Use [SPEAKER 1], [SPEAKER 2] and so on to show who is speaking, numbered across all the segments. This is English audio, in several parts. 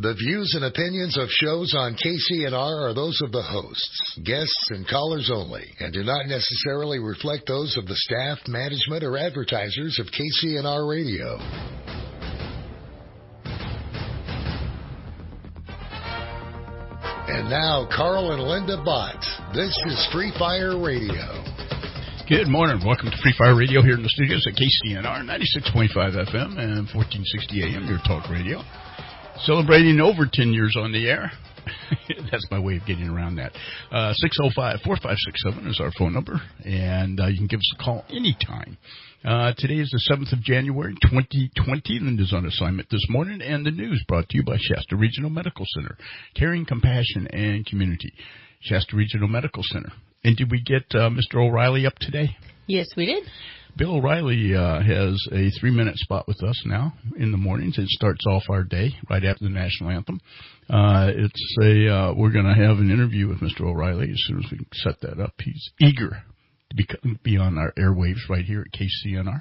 [SPEAKER 1] The views and opinions of shows on KCNR are those of the hosts, guests, and callers only, and do not necessarily reflect those of the staff, management, or advertisers of KCNR Radio. And now, Carl and Linda Bott. This is Free Fire Radio.
[SPEAKER 2] Good morning. Welcome to Free Fire Radio here in the studios at KCNR 96.5 FM and 1460 AM, your talk radio. Celebrating over 10 years on the air. That's my way of getting around that. 605-4567 is our phone number, and you can give us a call anytime. Today is the 7th of January, 2020. Linda's on assignment this morning, and the news brought to you by Shasta Regional Medical Center. Caring, compassion, and community. Shasta Regional Medical Center. And did we get Mr. O'Reilly up today?
[SPEAKER 3] Yes, we did.
[SPEAKER 2] Bill O'Reilly has a 3-minute spot with us now in the mornings. It starts off our day right after the national anthem. We're going to have an interview with Mr. O'Reilly as soon as we can set that up. He's eager to be on our airwaves right here at KCNR.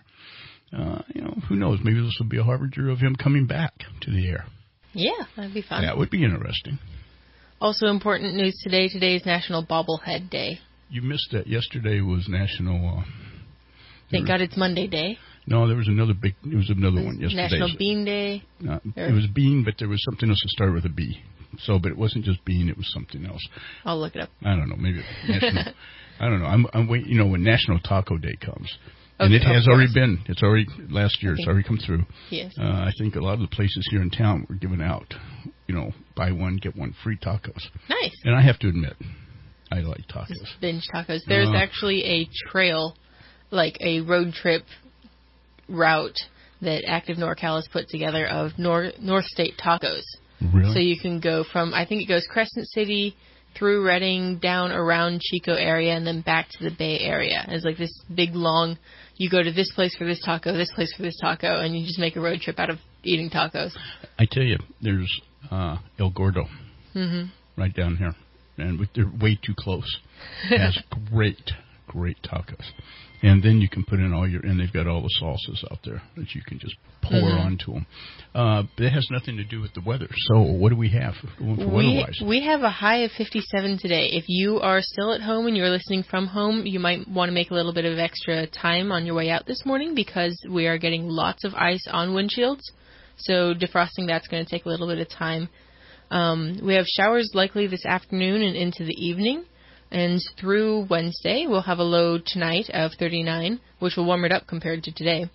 [SPEAKER 2] Who knows? Maybe this will be a harbinger of him coming back to the air.
[SPEAKER 3] Yeah, that'd be fun.
[SPEAKER 2] That would be interesting.
[SPEAKER 3] Also important news today. Today is National Bobblehead Day. You
[SPEAKER 2] missed that. Yesterday was National...
[SPEAKER 3] Thank God it's Monday Day.
[SPEAKER 2] No, there was another one yesterday.
[SPEAKER 3] National Bean Day.
[SPEAKER 2] It was bean, but there was something else that started with a B. But it wasn't just bean; it was something else.
[SPEAKER 3] I'll look it up.
[SPEAKER 2] I don't know. Maybe national. I don't know. I'm waiting. When National Taco Day comes, and it has already been. It's already last year. It's already come through.
[SPEAKER 3] Yes.
[SPEAKER 2] I think a lot of the places here in town were giving out, buy one get one free tacos.
[SPEAKER 3] Nice.
[SPEAKER 2] And I have to admit, I like tacos.
[SPEAKER 3] Just binge tacos. There's actually a trail, like a road trip route that Active NorCal has put together of North State Tacos.
[SPEAKER 2] Really?
[SPEAKER 3] So you can go from, I think it goes Crescent City, through Redding, down around Chico area, and then back to the Bay Area. It's like this big, long, you go to this place for this taco, this place for this taco, and you just make a road trip out of eating tacos.
[SPEAKER 2] I tell you, there's El Gordo right down here, and they're way too close. It has great tacos. And then you can put in and they've got all the salsas out there that you can just pour onto them. But it has nothing to do with the weather. So what do we have weather-wise?
[SPEAKER 3] We have a high of 57 today. If you are still at home and you're listening from home, you might want to make a little bit of extra time on your way out this morning because we are getting lots of ice on windshields. So defrosting, that's going to take a little bit of time. We have showers likely this afternoon and into the evening. And through Wednesday, we'll have a low tonight of 39, which will warm it up compared to today.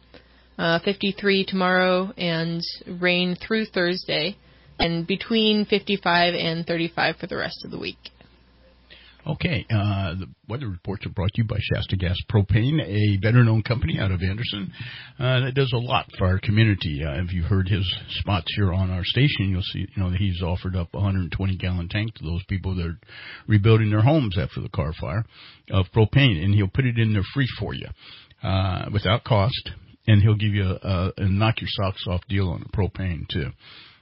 [SPEAKER 3] 53 tomorrow, and rain through Thursday, and between 55 and 35 for the rest of the week. Okay,
[SPEAKER 2] the weather reports are brought to you by Shasta Gas Propane, a better-known company out of Anderson that does a lot for our community. If you've heard his spots here on our station, you'll see that he's offered up a 120-gallon tank to those people that are rebuilding their homes after the car fire of propane, and he'll put it in there free for you without cost, and he'll give you a knock-your-socks-off deal on the propane, too.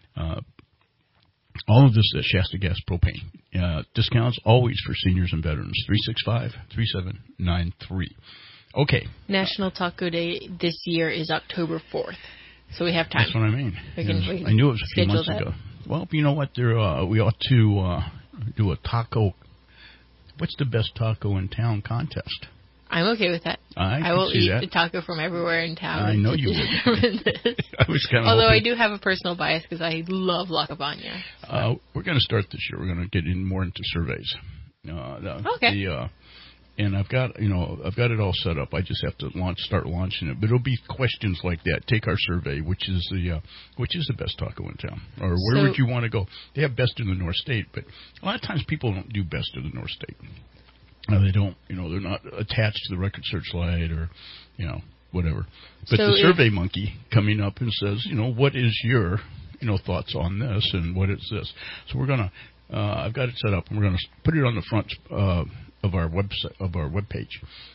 [SPEAKER 2] All of this at Shasta Gas Propane. Discounts always for seniors and veterans. 365-3793. Okay.
[SPEAKER 3] National Taco Day this year is October 4th. So we have time.
[SPEAKER 2] That's what I mean.
[SPEAKER 3] I
[SPEAKER 2] knew it was a few months ago. Well, you know what? We ought to do a taco. What's the best taco in town contest?
[SPEAKER 3] I'm okay with that.
[SPEAKER 2] I
[SPEAKER 3] will eat the taco from everywhere in town.
[SPEAKER 2] I know you would.
[SPEAKER 3] Although I do have a personal bias because I love La Cabana.
[SPEAKER 2] We're going to start this year. We're going to get more into surveys.
[SPEAKER 3] Okay.
[SPEAKER 2] And I've got it all set up. I just have to start launching it. But it'll be questions like that. Take our survey, which is the best taco in town, or where would you want to go? They have best in the North State, but a lot of times people don't do best in the North State. They don't, they're not attached to the Record Searchlight or, whatever. But the Survey Monkey coming up and says, what is your, thoughts on this and what is this? So we're going to, I've got it set up and we're going to put it on the front of our website,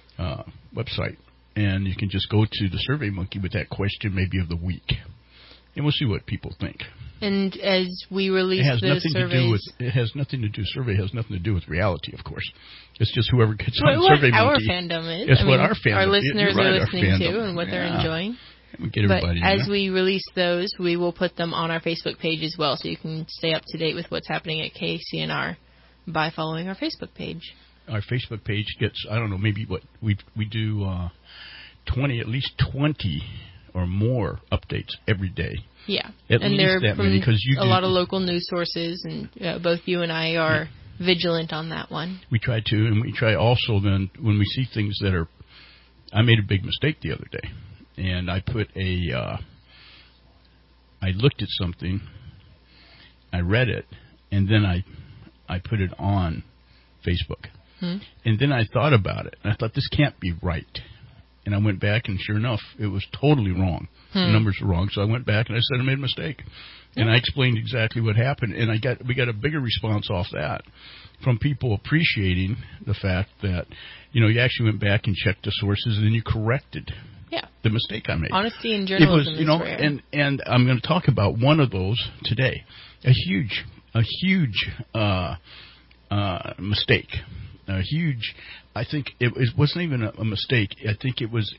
[SPEAKER 2] and you can just go to the Survey Monkey with that question maybe of the week. And we'll see what people think.
[SPEAKER 3] And as we release the surveys...
[SPEAKER 2] Survey has nothing to do with reality, of course. It's just whoever gets on Survey Monkey.
[SPEAKER 3] Our fandom is.
[SPEAKER 2] It's what our fandom is.
[SPEAKER 3] Our listeners are listening to and what they're enjoying.
[SPEAKER 2] We get everybody
[SPEAKER 3] but as we release those, we will put them on our Facebook page as well, so you can stay up to date with what's happening at KCNR by following our Facebook page.
[SPEAKER 2] Our Facebook page gets, I don't know, maybe what we do at least 20 or more updates every day.
[SPEAKER 3] Yeah,
[SPEAKER 2] at
[SPEAKER 3] and
[SPEAKER 2] least
[SPEAKER 3] they're
[SPEAKER 2] that
[SPEAKER 3] from
[SPEAKER 2] many, because
[SPEAKER 3] a lot of local news sources, and both you and I are vigilant on that one.
[SPEAKER 2] We try to, and we try also then when we see things that are. I made a big mistake the other day, and I put I looked at something, I read it, and then I put it on Facebook. And then I thought about it, and I thought, this can't be right. And I went back, and sure enough, it was totally wrong. The numbers were wrong, so I went back, and I said I made a mistake. And I explained exactly what happened, and we got a bigger response off that from people appreciating the fact that, you actually went back and checked the sources, and then you corrected the mistake I made.
[SPEAKER 3] Honesty in journalism is rare.
[SPEAKER 2] And I'm going to talk about one of those today. A huge mistake. A huge. I think it wasn't even a mistake. I think it was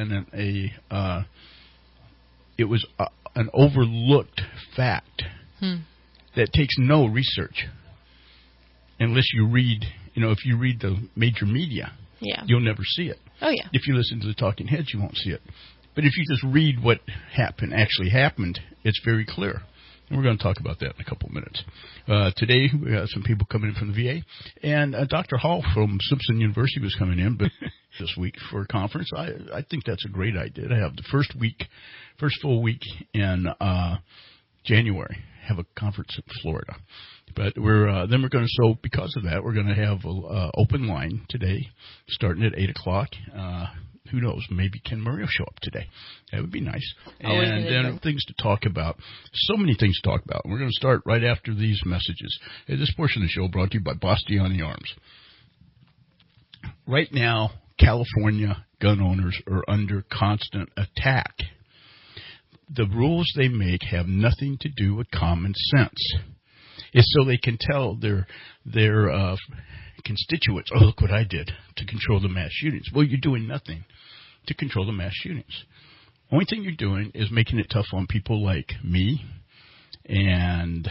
[SPEAKER 2] an overlooked fact that takes no research, unless you read. If you read the major media, you'll never see it.
[SPEAKER 3] Oh yeah.
[SPEAKER 2] If you listen to the talking heads, you won't see it. But if you just read what actually happened, it's very clear. And we're going to talk about that in a couple of minutes. Today, we got some people coming in from the VA. And Dr. Hall from Simpson University was coming in this week for a conference. I think that's a great idea to have the first full week in January, have a conference in Florida. But because of that, we're going to have an open line today, starting at 8 o'clock. Who knows? Maybe Ken Murray will show up today. That would be nice. And then things to talk about. So many things to talk about. We're going to start right after these messages. This portion of the show brought to you by Bastiani Arms. Right now, California gun owners are under constant attack. The rules they make have nothing to do with common sense. It's so they can tell their constituents, oh, look what I did to control the mass shootings. Well, you're doing nothing to control the mass shootings. Only thing you're doing is making it tough on people like me and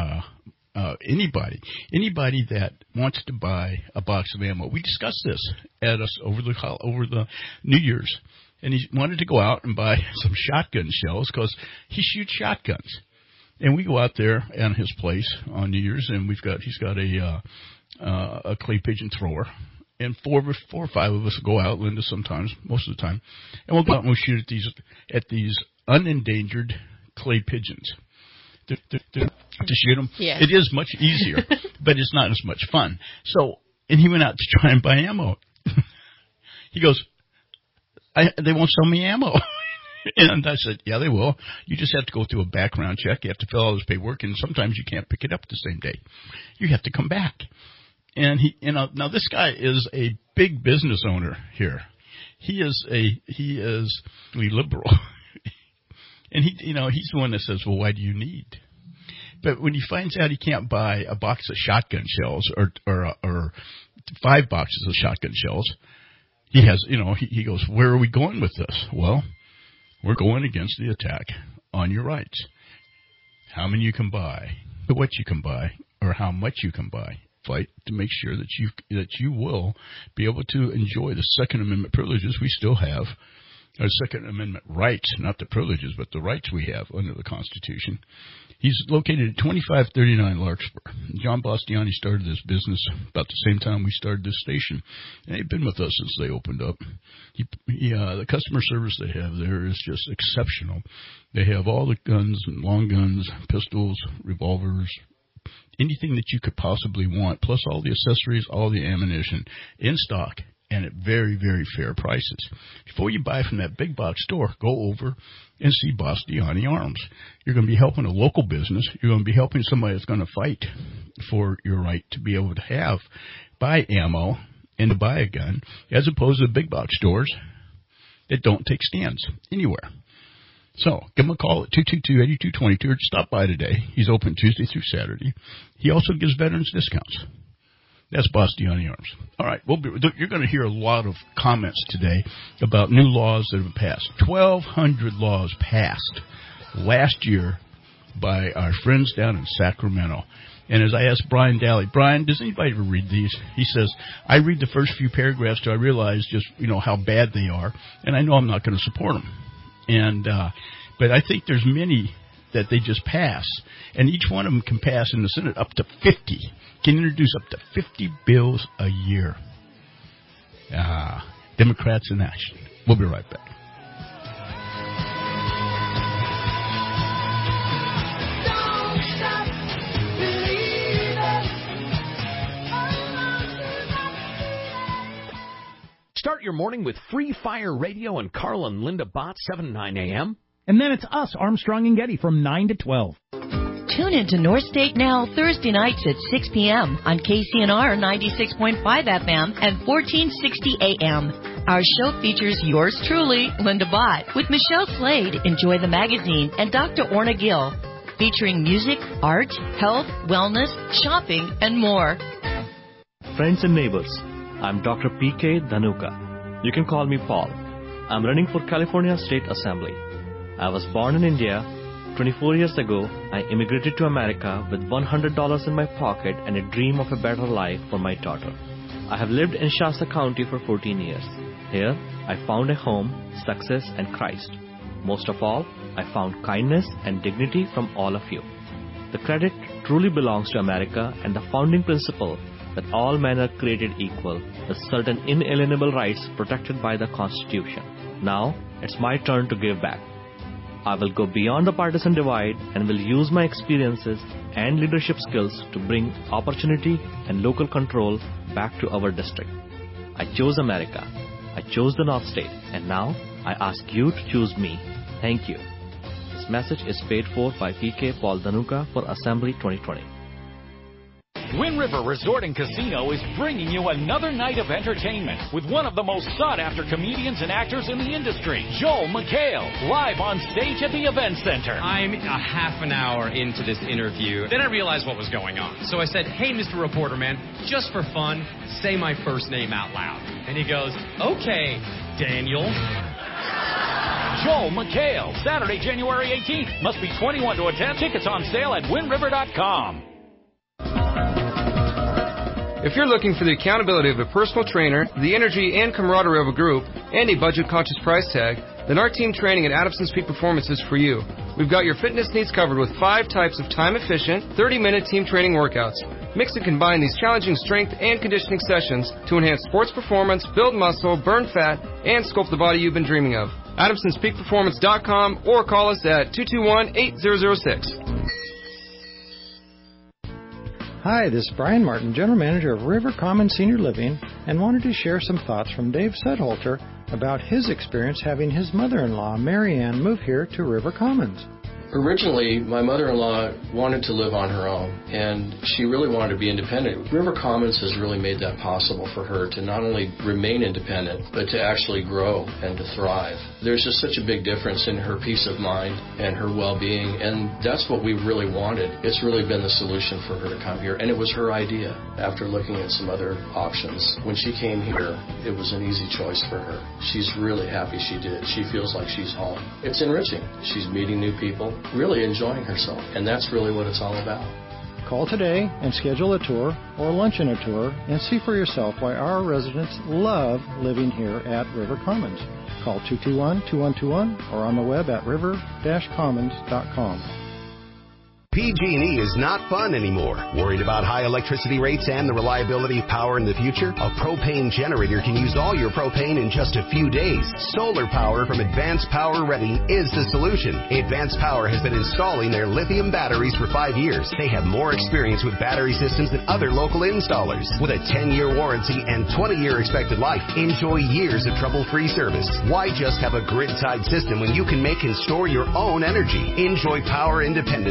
[SPEAKER 2] anybody that wants to buy a box of ammo. We discussed this over the New Year's, and he wanted to go out and buy some shotgun shells because he shoots shotguns. And we go out there at his place on New Year's, and he's got a clay pigeon thrower, and four or five of us will go out, Linda sometimes, most of the time, and we'll go out and we'll shoot at these unendangered clay pigeons. To shoot them,
[SPEAKER 3] yes.
[SPEAKER 2] It is much easier, but it's not as much fun. So, and he went out to try and buy ammo. He goes, they won't sell me ammo. And I said, yeah, they will. You just have to go through a background check. You have to fill all this paperwork, and sometimes you can't pick it up the same day. You have to come back. And now this guy is a big business owner here. He is liberal. And he's the one that says, well, why do you need? But when he finds out he can't buy a box of shotgun shells or 5 boxes of shotgun shells, he goes, where are we going with this? Well, we're going against the attack on your rights. How many you can buy, what you can buy, or how much you can buy. Fight to make sure that you will be able to enjoy the Second Amendment privileges we still have, our Second Amendment rights, not the privileges, but the rights we have under the Constitution. He's located at 2539 Larkspur. John Bastiani started this business about the same time we started this station, and they've been with us since they opened up. The customer service they have there is just exceptional. They have all the guns and long guns, pistols, revolvers, anything that you could possibly want, plus all the accessories, all the ammunition in stock and at very, very fair prices. Before you buy from that big box store, go over and see Bastiani Arms. You're going to be helping a local business. You're going to be helping somebody that's going to fight for your right to be able to buy ammo and to buy a gun, as opposed to the big box stores that don't take stands anywhere. So, give him a call at 222-8222 or stop by today. He's open Tuesday through Saturday. He also gives veterans discounts. That's Bastiani Arms. All right, you're going to hear a lot of comments today about new laws that have passed. 1,200 laws passed last year by our friends down in Sacramento. And as I asked Brian Daly, Brian, does anybody ever read these? He says, I read the first few paragraphs till I realize just, how bad they are, and I know I'm not going to support them. And but I think there's many that they just pass, and each one of them can pass in the Senate up to 50. Can introduce up to 50 bills a year. Democrats in action. We'll be right back.
[SPEAKER 4] Start your morning with Free Fire Radio and Carl and Linda Bott, 7 to 9 a.m.
[SPEAKER 5] And then it's us, Armstrong and Getty, from 9 to 12.
[SPEAKER 6] Tune into North State Now Thursday nights at 6 p.m. on KCNR 96.5 FM and 1460 AM. Our show features yours truly, Linda Bott, with Michelle Slade, Enjoy the Magazine, and Dr. Orna Gill, featuring music, art, health, wellness, shopping, and more.
[SPEAKER 7] Friends and neighbors, I'm Dr. P.K. Dhanuka. You can call me Paul. I'm running for California State Assembly. I was born in India. 24 years ago, I immigrated to America with $100 in my pocket and a dream of a better life for my daughter. I have lived in Shasta County for 14 years. Here, I found a home, success, and Christ. Most of all, I found kindness and dignity from all of you. The credit truly belongs to America and the founding principle that all men are created equal, with certain inalienable rights protected by the Constitution. Now, it's my turn to give back. I will go beyond the partisan divide and will use my experiences and leadership skills to bring opportunity and local control back to our district. I chose America. I chose the North State. And now, I ask you to choose me. Thank you. This message is paid for by P.K. Paul Dhanuka for Assembly 2020.
[SPEAKER 4] Wind River Resort and Casino is bringing you another night of entertainment with one of the most sought-after comedians and actors in the industry, Joel McHale, live on stage at the Event Center.
[SPEAKER 8] I'm a half an hour into this interview. Then I realized what was going on. So I said, hey, Mr. Reporter Man, just for fun, say my first name out loud. And he goes, okay, Daniel.
[SPEAKER 4] Joel McHale, Saturday, January 18th. Must be 21 to attend. Tickets on sale at windriver.com.
[SPEAKER 9] If you're looking for the accountability of a personal trainer, the energy and camaraderie of a group, and a budget-conscious price tag, then our team training at Adamson's Peak Performance is for you. We've got your fitness needs covered with 5 types of time-efficient, 30-minute team training workouts. Mix and combine these challenging strength and conditioning sessions to enhance sports performance, build muscle, burn fat, and sculpt the body you've been dreaming of. AdamsonsPeakPerformance.com or call us at 221-8006.
[SPEAKER 10] Hi, this is Brian Martin, General Manager of River Commons Senior Living, and wanted to share some thoughts from Dave Sudholter about his experience having his mother-in-law, Mary Ann, move here to River Commons.
[SPEAKER 11] Originally, my mother-in-law wanted to live on her own, and she really wanted to be independent. River Commons has really made that possible for her to not only remain independent, but to actually grow and to thrive. There's just such a big difference in her peace of mind and her well-being, and that's what we really wanted. It's really been the solution for her to come here, and it was her idea. After looking at some other options, when she came here, it was an easy choice for her. She's really happy she did. She feels like she's home. It's enriching. She's meeting new people, really enjoying herself, and that's really what it's all about.
[SPEAKER 10] Call today and schedule a tour or lunch and a tour and see for yourself why our residents love living here at River Commons. Call 221-2121 or on the web at river-commons.com.
[SPEAKER 12] PG&E is not fun anymore. Worried about high electricity rates and the reliability of power in the future? A propane generator can use all your propane in just a few days. Solar power from Advanced Power Reading is the solution. Advanced Power has been installing their lithium batteries for 5 years. They have more experience with battery systems than other local installers. With a 10-year warranty and 20-year expected life, enjoy years of trouble-free service. Why just have a grid-tied system when you can make and store your own energy? Enjoy power independence and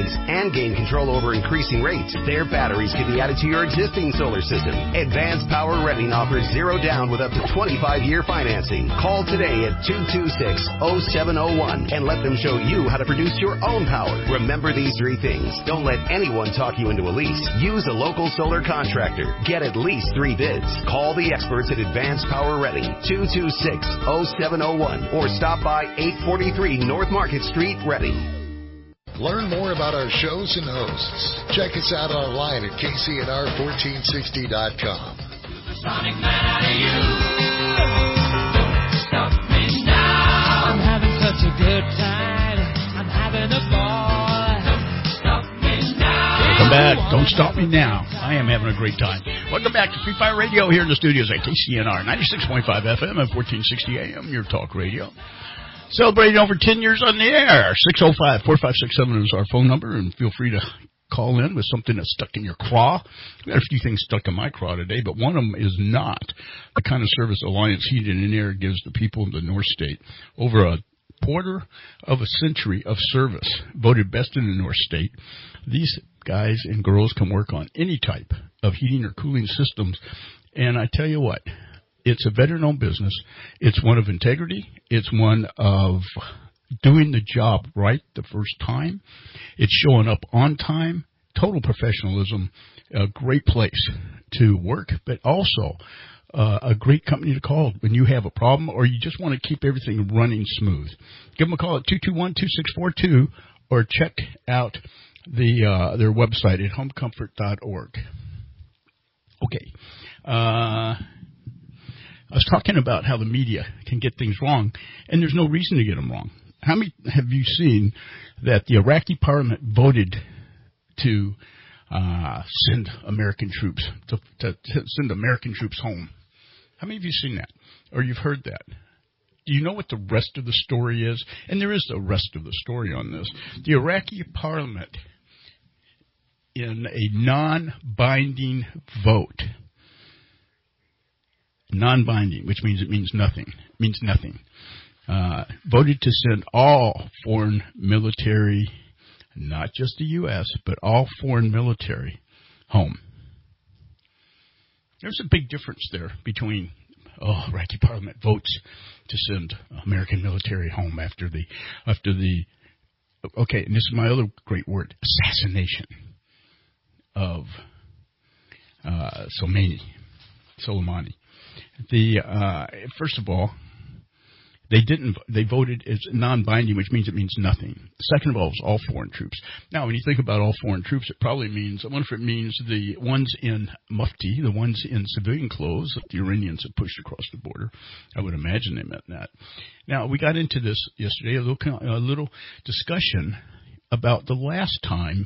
[SPEAKER 12] and gain control over increasing rates. Their batteries can be added to your existing solar system. Advanced Power Reading offers zero down with up to 25-year financing. Call today at 226-0701 and let them show you how to produce your own power. Remember these three things. Don't let anyone talk you into a lease. Use a local solar contractor. Get at least 3 bids. Call the experts at Advanced Power Reading, 226-0701, or stop by 843 North Market Street, Reading.
[SPEAKER 1] Learn more about our shows and hosts. Check us out online at KCNR1460.com.
[SPEAKER 13] Sonic man out of you. Don't stop me now. I'm having such a good time. I'm having a ball. Don't stop me now.
[SPEAKER 2] Welcome back. Don't stop me now. I am having a great time. Welcome back to Free Fire Radio here in the studios at KCNR 96.5 FM and 1460 AM, your talk radio. Celebrating over 10 years on the air. 605-4567 is our phone number, and feel free to call in with something that's stuck in your craw. We've got a few things stuck in my craw today, but one of them is not the kind of service Alliance Heating and Air gives the people of the North State. Over a quarter of a century of service, voted best in the North State. These guys and girls can work on any type of heating or cooling systems, and I tell you what, it's a veteran-owned business. It's one of integrity. It's one of doing the job right the first time. It's showing up on time, total professionalism, a great place to work, but also a great company to call when you have a problem or you just want to keep everything running smooth. Give them a call at 221-2642 or check out their website at homecomfort.org. Okay. I was talking about how the media can get things wrong, and there's no reason to get them wrong. How many have you seen that the Iraqi parliament voted to send American troops, to send American troops home? How many of you seen that? Or you've heard that? Do you know what the rest of the story is? And there is the rest of the story on this. The Iraqi parliament, in a non-binding vote, non-binding, which means it means nothing. Voted to send all foreign military, not just the U.S., but all foreign military home. There's a big difference there between, Iraqi Parliament votes to send American military home after the, okay, and this is my other great word, assassination of Soleimani. First of all, they voted as non-binding, which means it means nothing. Second of all, it's all foreign troops. Now, when you think about all foreign troops, it probably means, I wonder if it means the ones in Mufti, the ones in civilian clothes that the Iranians have pushed across the border. I would imagine they meant that. Now, we got into this yesterday, a little discussion about the last time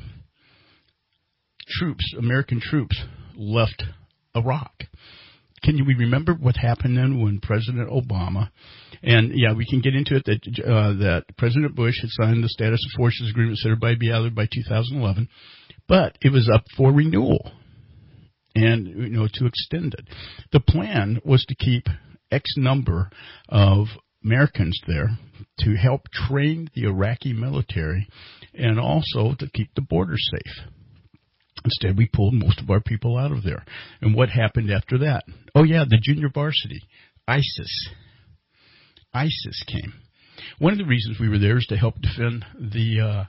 [SPEAKER 2] American troops left Iraq. Can we remember what happened then when President Obama, and we can get into it that President Bush had signed the Status of Forces Agreement, said everybody be out by 2011, but it was up for renewal and to extend it. The plan was to keep X number of Americans there to help train the Iraqi military and also to keep the border safe. Instead, we pulled most of our people out of there. And what happened after that? The junior varsity, ISIS. ISIS came. One of the reasons we were there is to help defend the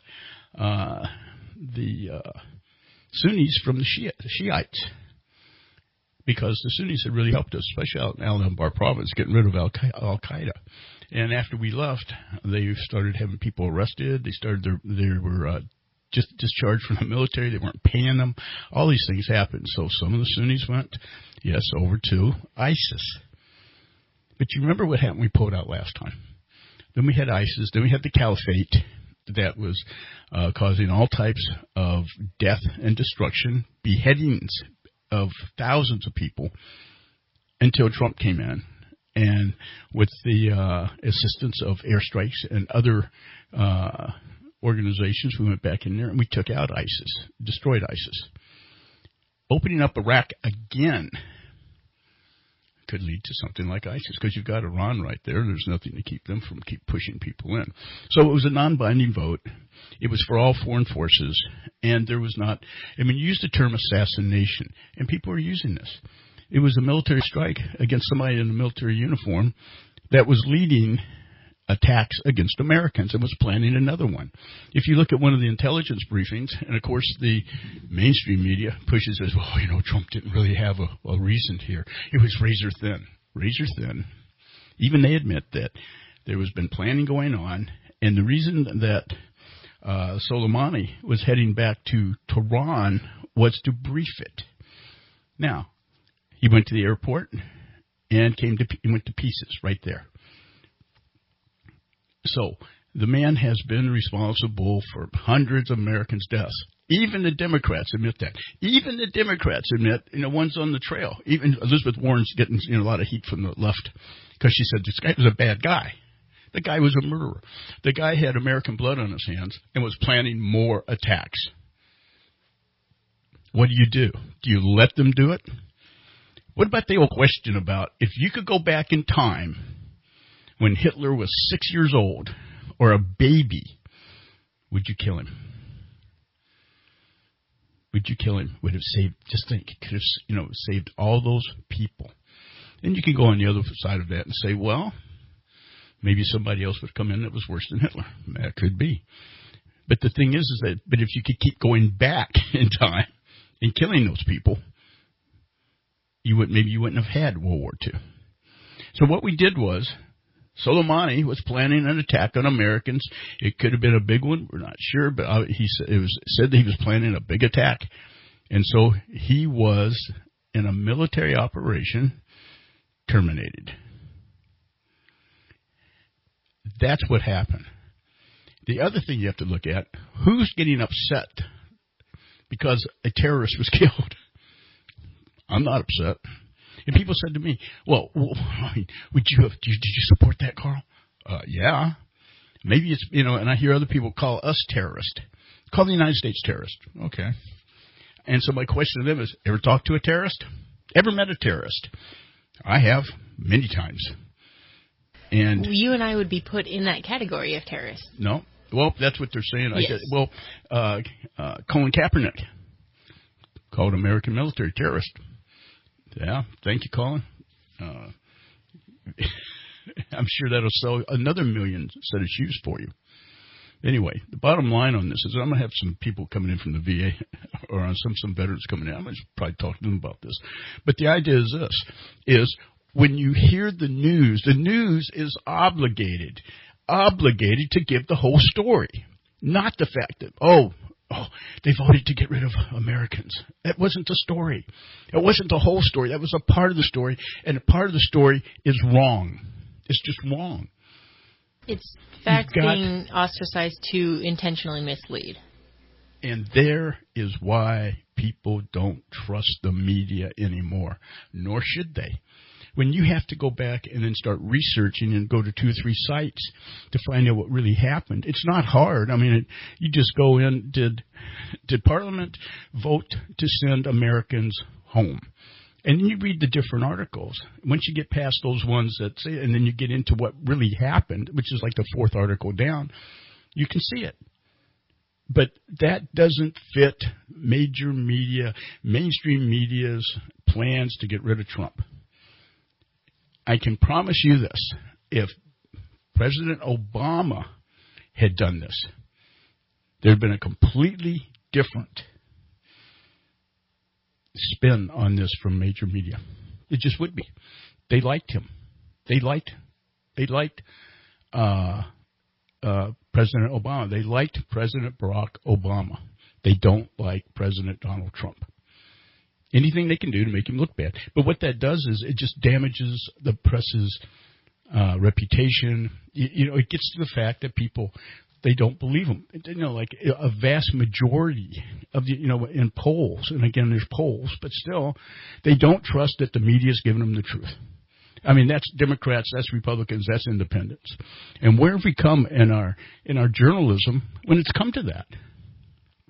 [SPEAKER 2] Sunnis from the Shiites. Because the Sunnis had really helped us, especially out in Al-Anbar province, getting rid of Al-Qaeda. And after we left, they started having people arrested. They were just discharged from the military. They weren't paying them. All these things happened. So some of the Sunnis went, over to ISIS. But you remember what happened we pulled out last time. Then we had ISIS. Then we had the Caliphate that was causing all types of death and destruction, beheadings of thousands of people until Trump came in. And with the assistance of airstrikes and other organizations, we went back in there and we took out ISIS, destroyed ISIS. Opening up Iraq again could lead to something like ISIS, because you've got Iran right there. There's nothing to keep them from keep pushing people in. So it was a non-binding vote. It was for all foreign forces, and there was not, you used the term assassination, and people are using this. It was a military strike against somebody in a military uniform that was leading attacks against Americans and was planning another one. If you look at one of the intelligence briefings, and of course the mainstream media pushes as, well, Trump didn't really have a reason here. It was razor thin. Even they admit that there has been planning going on, and the reason that Soleimani was heading back to Tehran was to brief it. Now, he went to the airport and went to pieces right there. So the man has been responsible for hundreds of Americans' deaths. Even the Democrats admit that. Even the Democrats admit, one's on the trail. Even Elizabeth Warren's getting a lot of heat from the left because she said this guy was a bad guy. The guy was a murderer. The guy had American blood on his hands and was planning more attacks. What do? Do you let them do it? What about the old question about if you could go back in time when Hitler was 6 years old or a baby, would you kill him? Would you kill him? Would have saved, just think, could have, saved all those people. Then you can go on the other side of that and say, well, maybe somebody else would come in that was worse than Hitler. That could be. But the thing is that, but if you could keep going back in time and killing those people, you wouldn't have had World War II. So what we did was, Soleimani was planning an attack on Americans. It could have been a big one. We're not sure, but it was said that he was planning a big attack. And so he was, in a military operation, terminated. That's what happened. The other thing you have to look at, who's getting upset because a terrorist was killed? I'm not upset. And people said to me, well, did you support that, Carl? Yeah. Maybe it's, and I hear other people call us terrorists. Call the United States terrorist. Okay. And so my question to them is, ever talked to a terrorist? Ever met a terrorist? I have, many times. And
[SPEAKER 3] you and I would be put in that category of terrorists.
[SPEAKER 2] No. Well, that's what they're saying.
[SPEAKER 3] Yes.
[SPEAKER 2] Colin Kaepernick called American military terrorist. Yeah, thank you, Colin. I'm sure that'll sell another million set of shoes for you. Anyway, the bottom line on this is I'm going to have some people coming in from the VA or on some veterans coming in. I'm going to probably talk to them about this. But the idea is this, when you hear the news is obligated to give the whole story, not the fact that, they voted to get rid of Americans. That wasn't the story. It wasn't the whole story. That was a part of the story, and a part of the story is wrong. It's just wrong.
[SPEAKER 3] It's facts being ostracized to intentionally mislead.
[SPEAKER 2] And there is why people don't trust the media anymore, nor should they. When you have to go back and then start researching and go to 2 or 3 sites to find out what really happened, it's not hard. You just go in, did Parliament vote to send Americans home? And then you read the different articles. Once you get past those ones that say, and then you get into what really happened, which is like the 4th article down, you can see it. But that doesn't fit mainstream media's plans to get rid of Trump. I can promise you this, if President Obama had done this, there would have been a completely different spin on this from major media. It just would be. They liked him. They liked President Obama. They liked President Barack Obama. They don't like President Donald Trump. Anything they can do to make him look bad. But what that does is it just damages the press's reputation. It gets to the fact that people, they don't believe him. Like a vast majority of in polls, and again, there's polls, but still, they don't trust that the media is giving them the truth. That's Democrats, that's Republicans, that's independents. And where have we come in our journalism when it's come to that?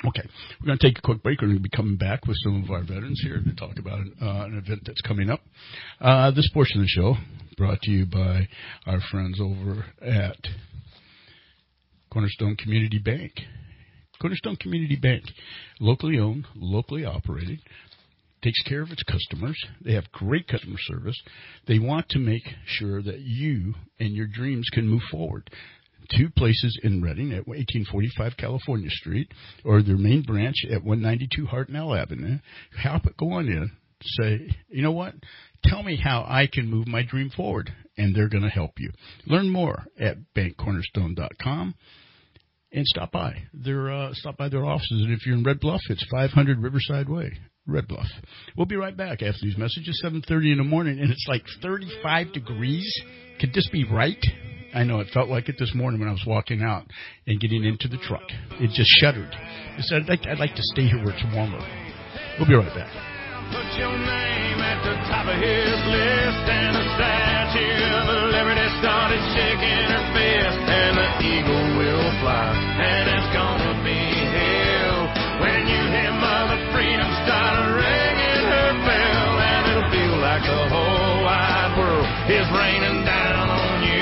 [SPEAKER 2] Okay, we're going to take a quick break. We're going to be coming back with some of our veterans here to talk about an event that's coming up. This portion of the show brought to you by our friends over at Cornerstone Community Bank. Cornerstone Community Bank, locally owned, locally operated, takes care of its customers. They have great customer service. They want to make sure that you and your dreams can move forward. 2 places in Redding at 1845 California Street, or their main branch at 192 Hartnell Avenue. Go on in, say, you know what? Tell me how I can move my dream forward, and they're going to help you. Learn more at bankcornerstone.com. And stop by their offices. And if you're in Red Bluff, it's 500 Riverside Way, Red Bluff. We'll be right back after these messages, 7:30 in the morning, and it's like 35 degrees. Could this be right? I know it felt like it this morning when I was walking out and getting into the truck. It just shuddered. I said, I'd like to stay here where it's warmer. We'll be right back.
[SPEAKER 13] Put your name at the top of his list, and the Statue of Liberty started shaking her fist, and the eagle will fly, and it's gonna be hell when you hear Mother Freedom start ringing her bell, and it'll feel like the whole wide world is raining down on you.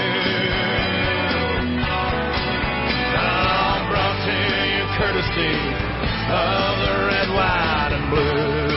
[SPEAKER 13] All brought to you courtesy of the red, white, and blue.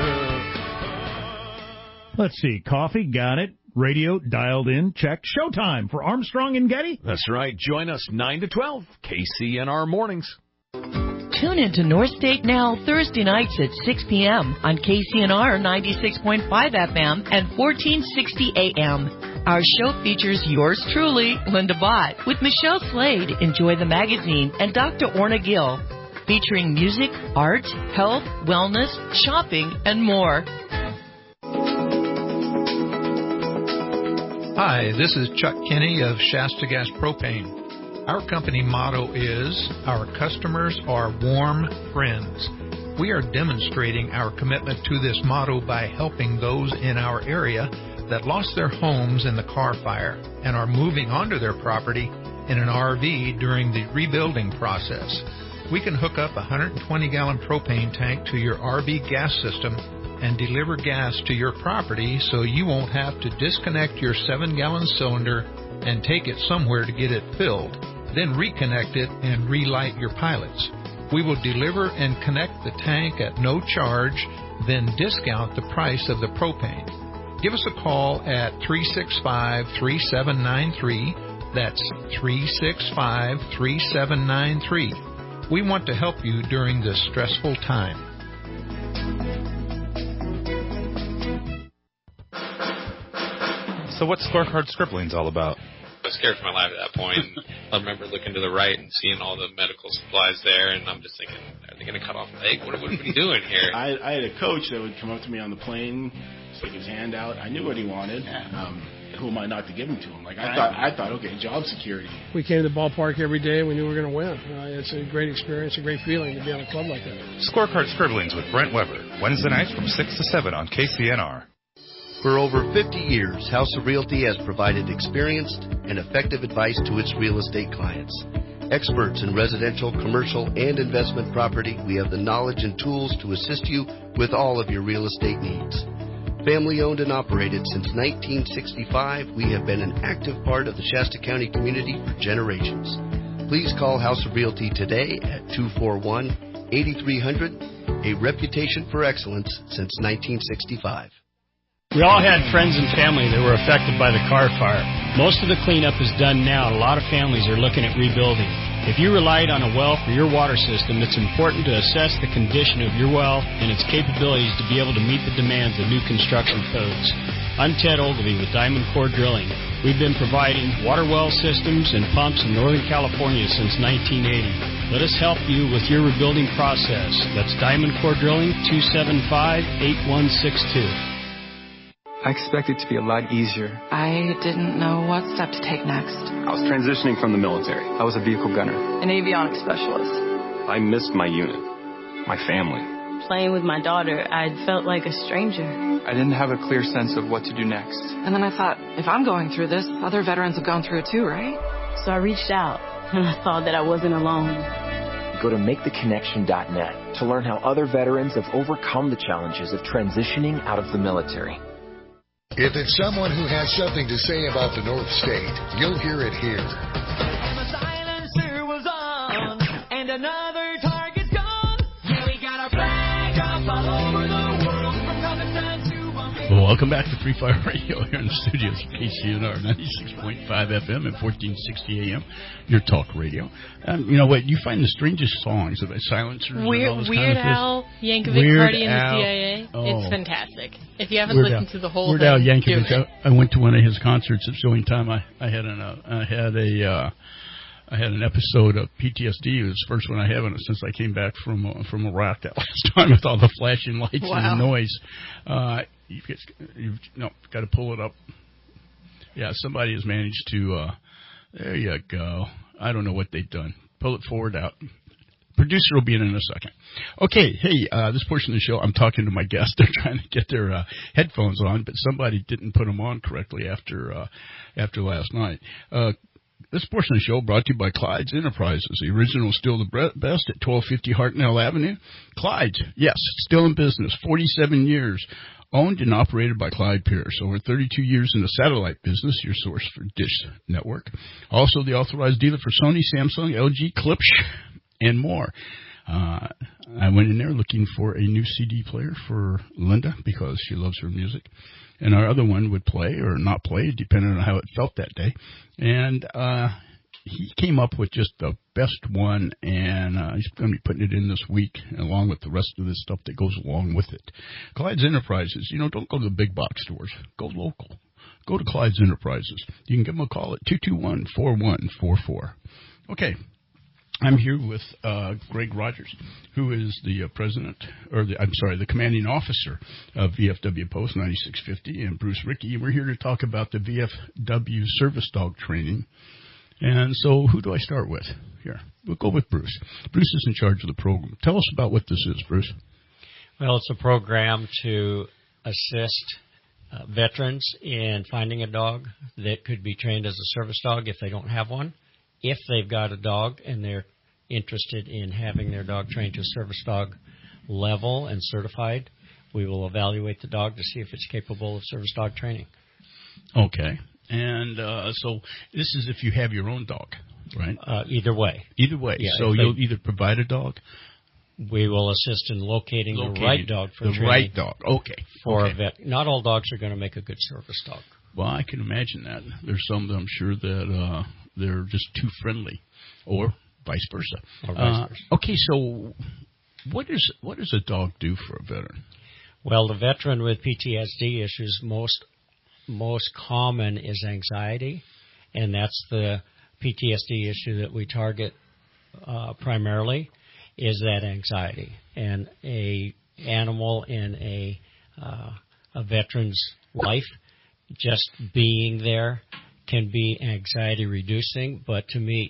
[SPEAKER 5] Let's see. Coffee, got it. Radio, dialed in, check. Showtime for Armstrong and Getty.
[SPEAKER 14] That's right. Join us 9 to 12, KCNR Mornings.
[SPEAKER 6] Tune into North State Now Thursday nights at 6 p.m. on KCNR 96.5 FM and 1460 AM. Our show features yours truly, Linda Bott, with Michelle Slade, Enjoy the Magazine, and Dr. Orna Gill, featuring music, art, health, wellness, shopping, and more.
[SPEAKER 15] Hi, this is Chuck Kinney of Shasta Gas Propane. Our company motto is, our customers are warm friends. We are demonstrating our commitment to this motto by helping those in our area that lost their homes in the Carr Fire and are moving onto their property in an RV during the rebuilding process. We can hook up a 120-gallon propane tank to your RV gas system and deliver gas to your property so you won't have to disconnect your 7-gallon cylinder and take it somewhere to get it filled, then reconnect it and relight your pilots. We will deliver and connect the tank at no charge, then discount the price of the propane. Give us a call at 365-3793. That's 365-3793. We want to help you during this stressful time.
[SPEAKER 16] So what's Scorecard Scribblings all about?
[SPEAKER 17] I was scared for my life at that point. I remember looking to the right and seeing all the medical supplies there, and I'm just thinking, are they going to cut off a leg? What are we doing here?
[SPEAKER 18] I had a coach that would come up to me on the plane, stick his hand out. I knew what he wanted. Who am I not to give him to him? Like I thought, okay, job security.
[SPEAKER 19] We came to the ballpark every day, and we knew we were going to win. It's a great experience, a great feeling to be on a club like that.
[SPEAKER 16] Scorecard Scribblings with Brent Weber, Wednesday nights from 6 to 7 on KCNR.
[SPEAKER 20] For over 50 years, House of Realty has provided experienced and effective advice to its real estate clients. Experts in residential, commercial, and investment property, we have the knowledge and tools to assist you with all of your real estate needs. Family owned and operated since 1965, we have been an active part of the Shasta County community for generations. Please call House of Realty today at 241-8300, a reputation for excellence since 1965.
[SPEAKER 21] We all had friends and family that were affected by the Carr Fire. Most of the cleanup is done now, and a lot of families are looking at rebuilding. If you relied on a well for your water system, it's important to assess the condition of your well and its capabilities to be able to meet the demands of new construction codes. I'm Ted Ogilvie with Diamond Core Drilling. We've been providing water well systems and pumps in Northern California since 1980. Let us help you with your rebuilding process. That's Diamond Core Drilling, 275-8162.
[SPEAKER 22] I expected it to be a lot easier.
[SPEAKER 23] I didn't know what step to take next.
[SPEAKER 22] I was transitioning from the military. I was a vehicle gunner.
[SPEAKER 23] An avionics specialist.
[SPEAKER 22] I missed my unit, my family.
[SPEAKER 24] Playing with my daughter, I felt like a stranger.
[SPEAKER 22] I didn't have a clear sense of what to do next.
[SPEAKER 23] And then I thought, if I'm going through this, other veterans have gone through it too, right?
[SPEAKER 24] So I reached out, and I saw that I wasn't alone.
[SPEAKER 4] go to maketheconnection.net to learn how other veterans have overcome the challenges of transitioning out of the military.
[SPEAKER 1] If it's someone who has something to say about the North State, you'll hear it here.
[SPEAKER 13] The silencer was on, and another target's gone. Yeah, we got our flag up all over the world, from Kazakhstan to Bombay.
[SPEAKER 2] Well, welcome back to Free Fire Radio here in the studios of KCNR 96.5 FM and 1460 AM, your talk radio. You know what? You find the strangest songs of silencers and all this
[SPEAKER 3] Weird
[SPEAKER 2] kind of
[SPEAKER 3] Al, Yankovic,
[SPEAKER 2] Weird
[SPEAKER 3] Party in the
[SPEAKER 2] Al.
[SPEAKER 3] CIA.
[SPEAKER 2] Oh.
[SPEAKER 3] It's fantastic. If you haven't
[SPEAKER 2] Weird
[SPEAKER 3] listened
[SPEAKER 2] Al.
[SPEAKER 3] to the whole
[SPEAKER 2] Weird
[SPEAKER 3] thing,
[SPEAKER 2] Al
[SPEAKER 3] do
[SPEAKER 2] Yankovic.
[SPEAKER 3] it.
[SPEAKER 2] I went to one of his concerts. It's the only time I had an episode of PTSD. It was the first one I had since I came back from Iraq that last time with all the flashing lights and the noise. You've got to pull it up. Yeah, somebody has managed to. There you go. I don't know what they've done. Pull it forward out. Producer will be in a second. Okay, hey, this portion of the show, I'm talking to my guests. They're trying to get their headphones on, but somebody didn't put them on correctly after last night. This portion of the show brought to you by Clyde's Enterprises. The original is still the best at 1250 Hartnell Avenue. Clyde's, yes, still in business, 47 years. Owned and operated by Clyde Pierce. Over 32 years in the satellite business, your source for Dish Network. Also the authorized dealer for Sony, Samsung, LG, Klipsch, and more. I went in there looking for a new CD player for Linda because she loves her music. And our other one would play or not play, depending on how it felt that day. And he came up with just the best one, and he's going to be putting it in this week, along with the rest of the stuff that goes along with it. Clyde's Enterprises, don't go to the big box stores. Go local. Go to Clyde's Enterprises. You can give them a call at 221-4144. Okay. I'm here with Greg Rogers, who is the the commanding officer of VFW Post 9650, and Bruce Rickey. We're here to talk about the VFW service dog training. And so who do I start with here? We'll go with Bruce. Bruce is in charge of the program. Tell us about what this is, Bruce.
[SPEAKER 7] Well, it's a program to assist veterans in finding a dog that could be trained as a service dog if they don't have one. If they've got a dog and they're interested in having their dog trained to service dog level and certified, we will evaluate the dog to see if it's capable of service dog training.
[SPEAKER 2] Okay. And so this is if you have your own dog, right?
[SPEAKER 7] Either way.
[SPEAKER 2] Either way.
[SPEAKER 7] Yeah,
[SPEAKER 2] so you'll either provide a dog.
[SPEAKER 7] We will assist in locating the right dog for training.
[SPEAKER 2] The right dog. Okay.
[SPEAKER 7] For a vet. Not all dogs are going to make a good service dog.
[SPEAKER 2] Well, I can imagine that. There's some that I'm sure that they're just too friendly, or vice versa. Okay, so what does a dog do for a veteran?
[SPEAKER 7] Well, the veteran with PTSD issues, most common is anxiety, and that's the PTSD issue that we target primarily, is that anxiety. And a animal in a veteran's life, just being there can be anxiety reducing, but to meet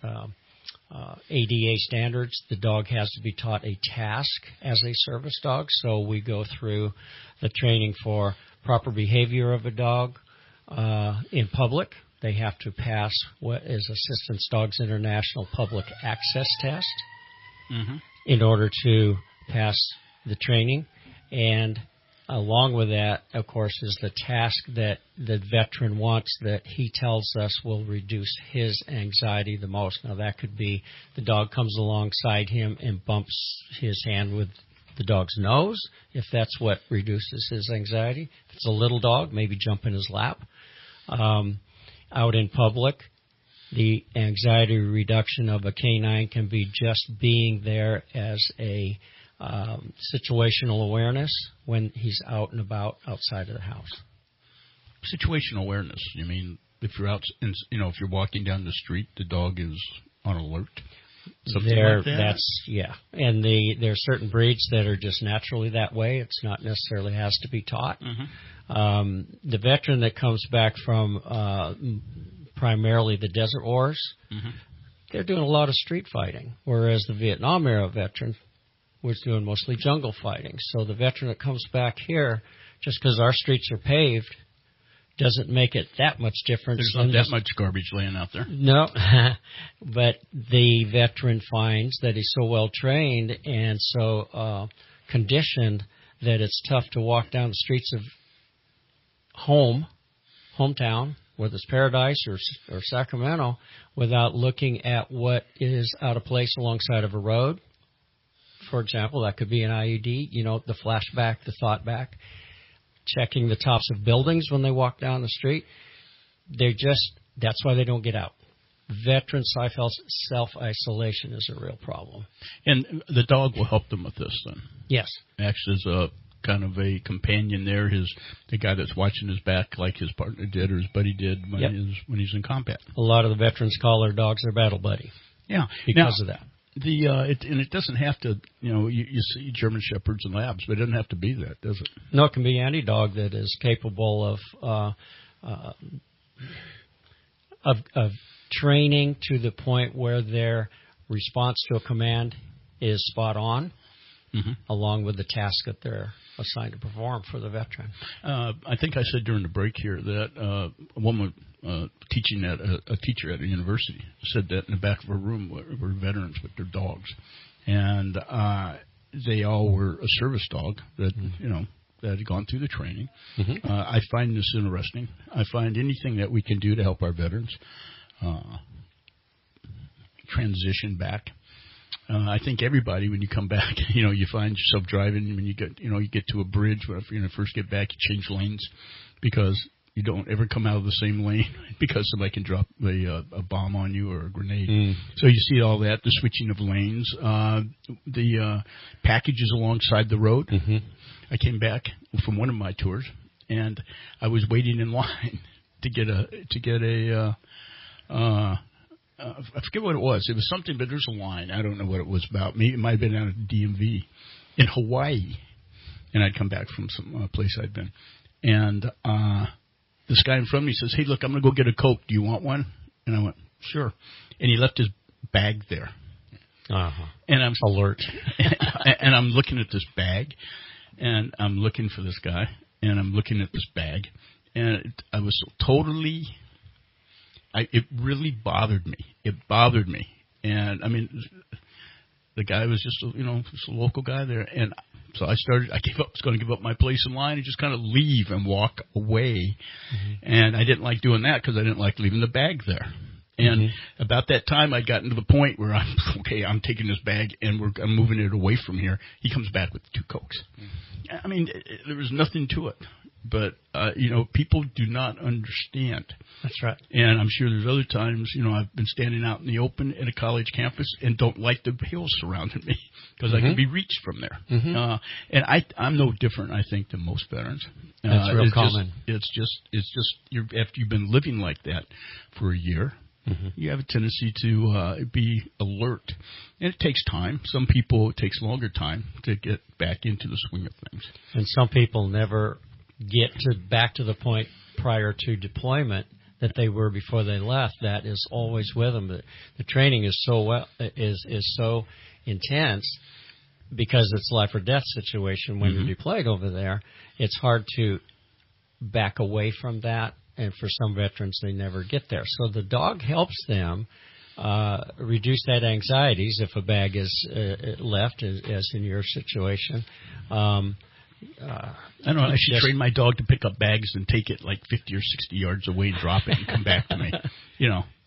[SPEAKER 7] ADA standards, the dog has to be taught a task as a service dog. So we go through the training for proper behavior of a dog in public. They have to pass what is Assistance Dogs International Public Access Test in order to pass the training. And along with that, of course, is the task that the veteran wants that he tells us will reduce his anxiety the most. Now, that could be the dog comes alongside him and bumps his hand with the dog's nose, if that's what reduces his anxiety. If it's a little dog, maybe jump in his lap. Out in public, the anxiety reduction of a canine can be just being there as a situational awareness when he's out and about outside of the house.
[SPEAKER 2] Situational awareness, you mean if you're out, if you're walking down the street, the dog is on alert? Something like that?
[SPEAKER 7] That's, yeah. And there are certain breeds that are just naturally that way. It's not necessarily has to be taught. The veteran that comes back from primarily the Desert Wars, they're doing a lot of street fighting, whereas the Vietnam era veteran was doing mostly jungle fighting. So the veteran that comes back here, just because our streets are paved, doesn't make it that much difference.
[SPEAKER 2] There's not that much garbage laying out there.
[SPEAKER 7] No, but the veteran finds that he's so well trained and so conditioned that it's tough to walk down the streets of hometown, whether it's Paradise or Sacramento, without looking at what is out of place alongside of a road. For example, that could be an IED, the flashback, the thought back, checking the tops of buildings when they walk down the street. That's why they don't get out. Veteran self-isolation is a real problem.
[SPEAKER 2] And the dog will help them with this then?
[SPEAKER 7] Yes.
[SPEAKER 2] Acts as a kind of a companion there, the guy that's watching his back like his partner did or his buddy did when he's in combat.
[SPEAKER 7] A lot of the veterans call their dogs their battle buddy.
[SPEAKER 2] Yeah.
[SPEAKER 7] Because of that.
[SPEAKER 2] And it doesn't have to, you see German Shepherds and Labs, but it doesn't have to be that, does it?
[SPEAKER 7] No, it can be any dog that is capable of training to the point where their response to a command is spot on, along with the task that they're assigned to perform for the veteran.
[SPEAKER 2] I think I said during the break here that a woman teaching at a teacher at a university said that in the back of her room were veterans with their dogs, and they all were a service dog that that had gone through the training. I find this interesting. I find anything that we can do to help our veterans transition back. I think everybody, when you come back, you find yourself driving when you get to a bridge. When you first get back, you change lanes because you don't ever come out of the same lane because somebody can drop a bomb on you or a grenade. So you see all that, the switching of lanes, the packages alongside the road. I came back from one of my tours, and I was waiting in line to get a I forget what it was. It was something, but there's a line. I don't know what it was about. Maybe it might have been out of DMV in Hawaii. And I'd come back from some place I'd been. And this guy in front of me says, "Hey, look, I'm going to go get a Coke. Do you want one?" And I went, "Sure." And he left his bag there. And I'm
[SPEAKER 7] alert.
[SPEAKER 2] And I'm looking at this bag, and I'm looking for this guy, and I'm looking at this bag. And I was totally... it really bothered me. It bothered me. And, I mean, the guy was just a local guy there. And so I was going to give up my place in line and just kind of leave and walk away. And I didn't like doing that because I didn't like leaving the bag there. And about that time, I'd gotten to the point where I'm taking this bag and I'm moving it away from here. He comes back with 2 Cokes. I mean, there was nothing to it. But, people do not understand.
[SPEAKER 7] That's right. And
[SPEAKER 2] I'm sure there's other times, I've been standing out in the open at a college campus and don't like the hills surrounding me because I can be reached from there. And I'm no different, I think, than most veterans.
[SPEAKER 7] That's real common.
[SPEAKER 2] It's just after you've been living like that for a year, you have a tendency to be alert. And it takes time. Some people, it takes longer time to get back into the swing of things.
[SPEAKER 7] And some people never get back to the point prior to deployment that they were before they left. That is always with them. The training is so intense because it's a life or death situation when you're deployed over there. It's hard to back away from that, and for some veterans, they never get there. So the dog helps them reduce that anxieties if a bag is left, as in your situation.
[SPEAKER 2] I don't know. I should train my dog to pick up bags and take it like 50 or 60 yards away, drop it, and come back to me. You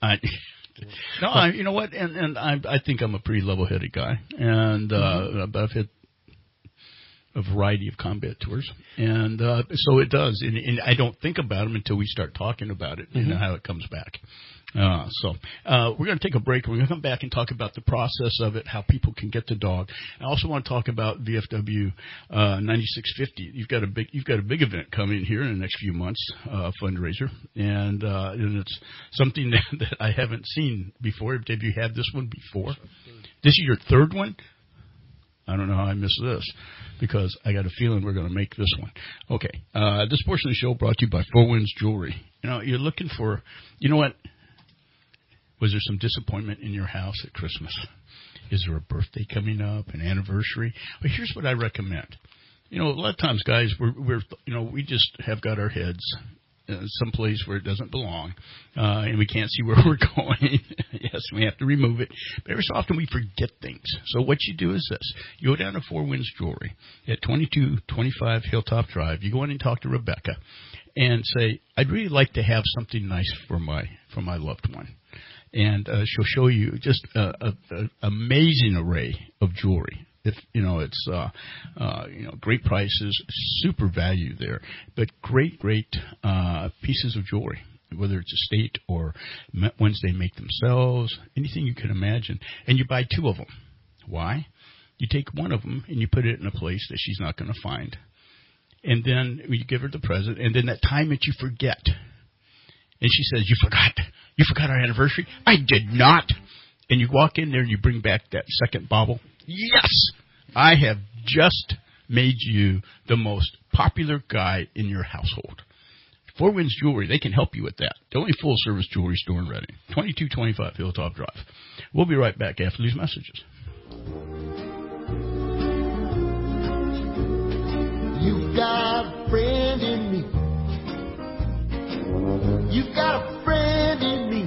[SPEAKER 2] know what? And I think I'm a pretty level-headed guy, and I've had a variety of combat tours, and so it does. And I don't think about them until we start talking about it and how it comes back. So we're going to take a break. We're going to come back and talk about the process of it, how people can get the dog. I also want to talk about VFW 9650. You've got a big event coming here in the next few months, fundraiser, and it's something that I haven't seen before. Have you had this one before? This is your 3rd one? I don't know how I missed this because I got a feeling we're going to make this one. Okay. This portion of the show brought to you by Four Winds Jewelry. You're looking for, what? Was there some disappointment in your house at Christmas? Is there a birthday coming up, an anniversary? Well, here's what I recommend. A lot of times, guys, we just have got our heads someplace where it doesn't belong, and we can't see where we're going. Yes, we have to remove it. But every so often we forget things. So what you do is this. You go down to Four Winds Jewelry at 2225 Hilltop Drive. You go in and talk to Rebecca and say, I'd really like to have something nice for my loved one. And she'll show you just an amazing array of jewelry. If it's great prices, super value there, but great pieces of jewelry, whether it's estate or ones they make themselves, anything you can imagine. And you buy 2 of them. Why? You take one of them and you put it in a place that she's not going to find, and then you give her the present. And then that time that you forget, and she says, "You forgot our anniversary." "I did not." And you walk in there and you bring back that second bauble. Yes, I have just made you the most popular guy in your household. Four Winds Jewelry, they can help you with that. The only full-service jewelry store in Reading, 2225 Hilltop Drive. We'll be right back after these messages.
[SPEAKER 8] You've got a friend in me. You've got a friend in me.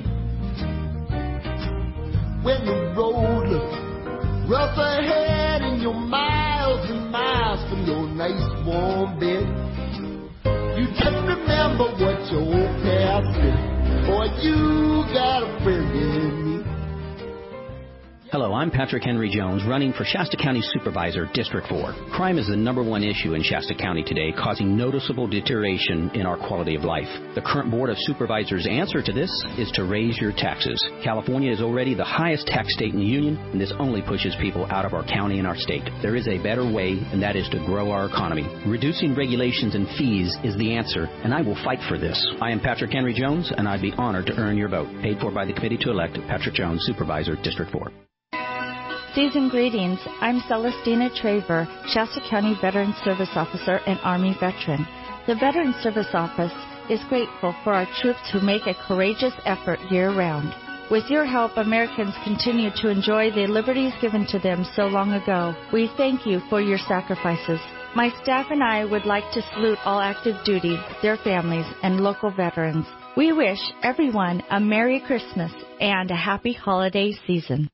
[SPEAKER 8] When the road looks rough ahead and you're miles and miles from your nice warm bed, you just remember what your old past did. Boy, you got a friend in me.
[SPEAKER 9] Hello, I'm Patrick Henry Jones, running for Shasta County Supervisor, District 4. Crime is the #1 issue in Shasta County today, causing noticeable deterioration in our quality of life. The current Board of Supervisors' answer to this is to raise your taxes. California is already the highest tax state in the union, and this only pushes people out of our county and our state. There is a better way, and that is to grow our economy. Reducing regulations and fees is the answer, and I will fight for this. I am Patrick Henry Jones, and I'd be honored to earn your vote. Paid for by the committee to elect Patrick Jones, Supervisor, District 4.
[SPEAKER 10] Season greetings. I'm Celestina Traver, Shasta County Veteran Service Officer and Army veteran. The Veteran Service Office is grateful for our troops who make a courageous effort year-round. With your help, Americans continue to enjoy the liberties given to them so long ago. We thank you for your sacrifices. My staff and I would like to salute all active duty, their families, and local veterans. We wish everyone a Merry Christmas and a happy holiday season.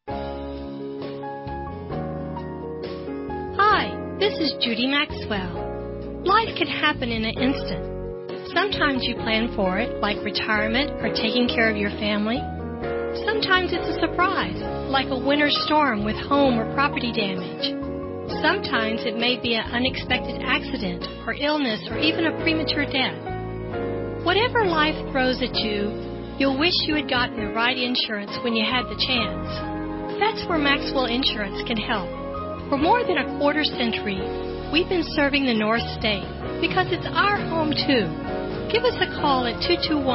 [SPEAKER 11] This is Judy Maxwell. Life can happen in an instant. Sometimes you plan for it, like retirement or taking care of your family. Sometimes it's a surprise, like a winter storm with home or property damage. Sometimes it may be an unexpected accident or illness or even a premature death. Whatever life throws at you, you'll wish you had gotten the right insurance when you had the chance. That's where Maxwell Insurance can help. For more than a quarter century, we've been serving the North State because it's our home too. Give us a call at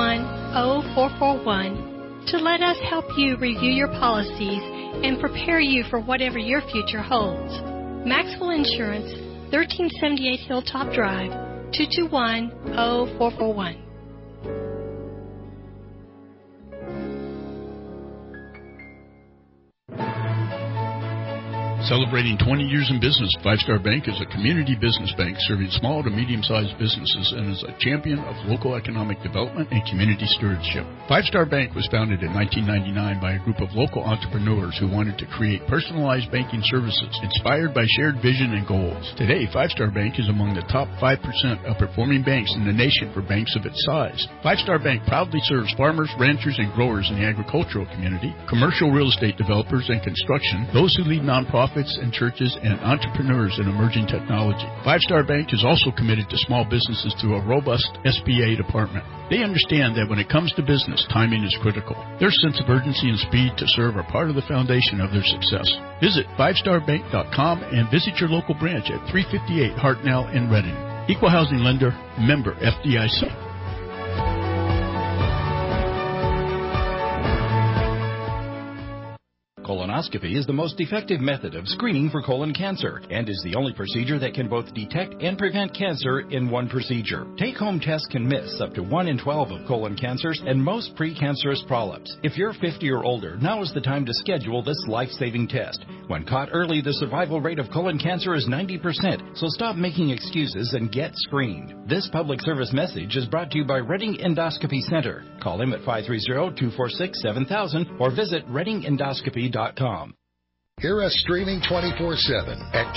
[SPEAKER 11] 221-0441 to let us help you review your policies and prepare you for whatever your future holds. Maxwell Insurance, 1378 Hilltop Drive, 221-0441.
[SPEAKER 2] Celebrating 20 years in business, Five Star Bank is a community business bank serving small to medium-sized businesses and is a champion of local economic development and community stewardship. Five Star Bank was founded in 1999 by a group of local entrepreneurs who wanted to create personalized banking services inspired by shared vision and goals. Today, Five Star Bank is among the top 5% of performing banks in the nation for banks of its size. Five Star Bank proudly serves farmers, ranchers, and growers in the agricultural community, commercial real estate developers and construction, those who lead nonprofits and churches, and entrepreneurs in emerging technology. Five Star Bank is also committed to small businesses through a robust SBA department. They understand that when it comes to business, timing is critical. Their sense of urgency and speed to serve are part of the foundation of their success. Visit fivestarbank.com and visit your local branch at 358 Hartnell in Reading. Equal housing lender, member FDIC.
[SPEAKER 5] endoscopy is the most effective method of screening for colon cancer and is the only procedure that can both detect and prevent cancer in one procedure. Take-home tests can miss up to 1 in 12 of colon cancers and most precancerous polyps. If you're 50 or older, now is the time to schedule this life-saving test. When caught early, the survival rate of colon cancer is 90%, so stop making excuses and get screened. This public service message is brought to you by Redding Endoscopy Center. Call him at 530-246-7000 or visit reddingendoscopy.com.
[SPEAKER 1] Hear us streaming 24/7 at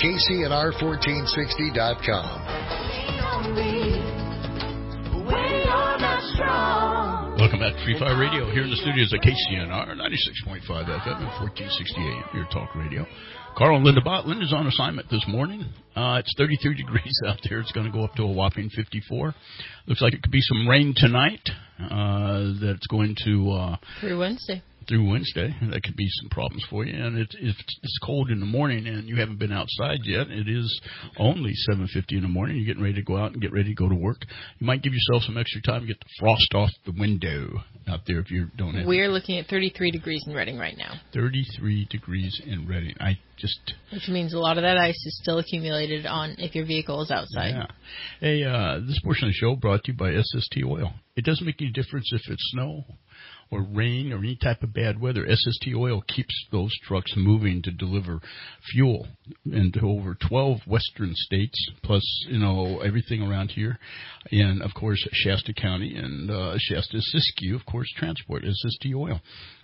[SPEAKER 1] KCNR1460.com.
[SPEAKER 2] Welcome back to Free Fire Radio here in the studios at KCNR 96.5 FM and 1460 AM, your talk radio. Carl and Linda Botlin is on assignment this morning. It's 33 degrees out there. It's going to go up to a whopping 54. Looks like it could be some rain tonight. That's going to...
[SPEAKER 3] through Wednesday.
[SPEAKER 2] That could be some problems for you. And if it's cold in the morning and you haven't been outside yet, it is only 7:50 in the morning. You're getting ready to go out and get ready to go to work. You might give yourself some extra time to get the frost off the window out there if you don't have
[SPEAKER 3] We're looking at 33 degrees in Redding right now.
[SPEAKER 2] 33 degrees in Redding. Which
[SPEAKER 3] means a lot of that ice is still accumulated on if your vehicle is outside.
[SPEAKER 2] Yeah. Hey, this portion of the show brought to you by SST Oil. It doesn't make any difference if it's snow or rain or any type of bad weather. SST Oil keeps those trucks moving to deliver fuel into over 12 western states, plus, everything around here. And, of course, Shasta County and Shasta-Siskiyou, of course, transport SST Oil.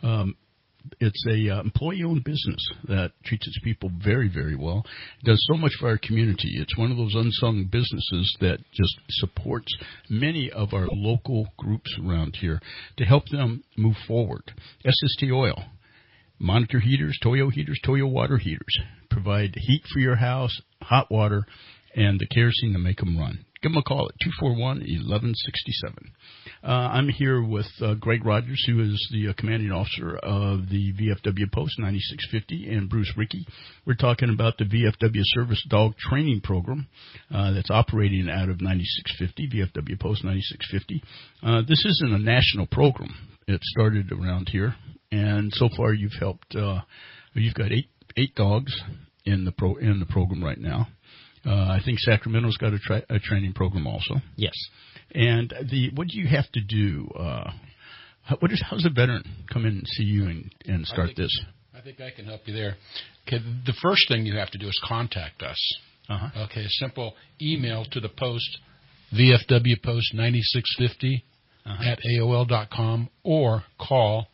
[SPEAKER 2] It's a employee-owned business that treats its people very, very well. It does so much for our community. It's one of those unsung businesses that just supports many of our local groups around here to help them move forward. SST Oil, monitor heaters, Toyo water heaters, provide heat for your house, hot water, and the kerosene to make them run. Give them a call at 241-1167. I'm here with Greg Rogers, who is the commanding officer of the VFW Post 9650, and Bruce Rickey. We're talking about the VFW Service Dog Training Program that's operating out of 9650, VFW Post 9650. This isn't a national program. It started around here, and so far you've helped. You've got eight dogs in the program right now. I think Sacramento's got a training program also.
[SPEAKER 7] Yes.
[SPEAKER 2] And what do you have to do? How's a veteran come in and see you and start this?
[SPEAKER 6] I think I can help you there. Okay, the first thing you have to do is contact us.
[SPEAKER 2] Uh-huh.
[SPEAKER 6] Okay, a simple email to the post, VFW Post 9650 at AOL.com, or call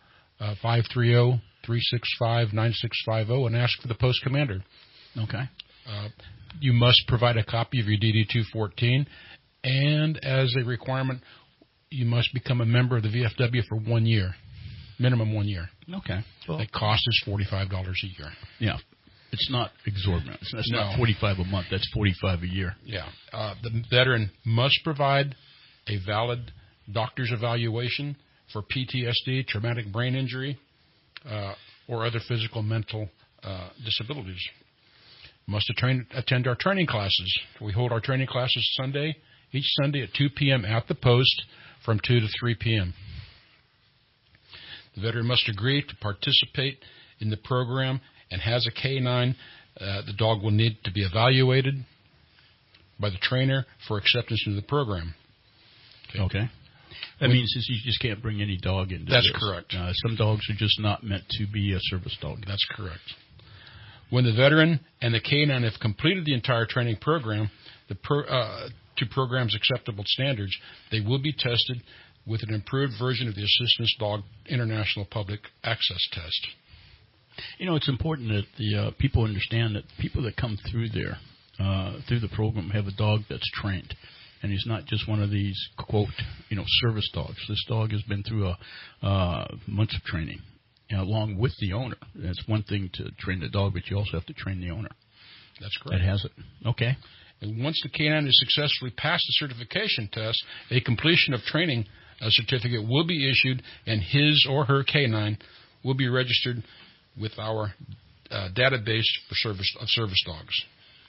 [SPEAKER 6] 530-365-9650 and ask for the post commander.
[SPEAKER 2] Okay.
[SPEAKER 6] You must provide a copy of your DD-214, and as a requirement, you must become a member of the VFW for 1 year, minimum 1 year.
[SPEAKER 2] Okay. Well,
[SPEAKER 6] the cost is $45 a year.
[SPEAKER 2] Yeah. It's not exorbitant. That's
[SPEAKER 6] No.
[SPEAKER 2] not $45 a month. That's $45 a year.
[SPEAKER 6] Yeah. The veteran must provide a valid doctor's evaluation for PTSD, traumatic brain injury, or other physical, mental disabilities. Must attend our training classes. We hold our training classes each Sunday at 2 p.m. at the post from 2 to 3 p.m. The veteran must agree to participate in the program and has a K-9. The dog will need to be evaluated by the trainer for acceptance into the program.
[SPEAKER 2] Okay. That means you just can't bring any dog into
[SPEAKER 6] That's
[SPEAKER 2] this.
[SPEAKER 6] correct.
[SPEAKER 2] Some dogs are just not meant to be a service dog.
[SPEAKER 6] That's correct. When the veteran and the K-9 have completed the entire training program to program's acceptable standards, they will be tested with an improved version of the Assistance Dog International Public Access Test.
[SPEAKER 2] It's important that the people understand that people that come through there, through the program, have a dog that's trained. And he's not just one of these, quote, service dogs. This dog has been through months of training, along with the owner. It's one thing to train the dog, but you also have to train the owner.
[SPEAKER 6] That's correct.
[SPEAKER 2] That has it. Okay.
[SPEAKER 6] And once the K-9 has successfully passed the certification test, a completion of training certificate will be issued, and his or her K-9 will be registered with our database for service dogs.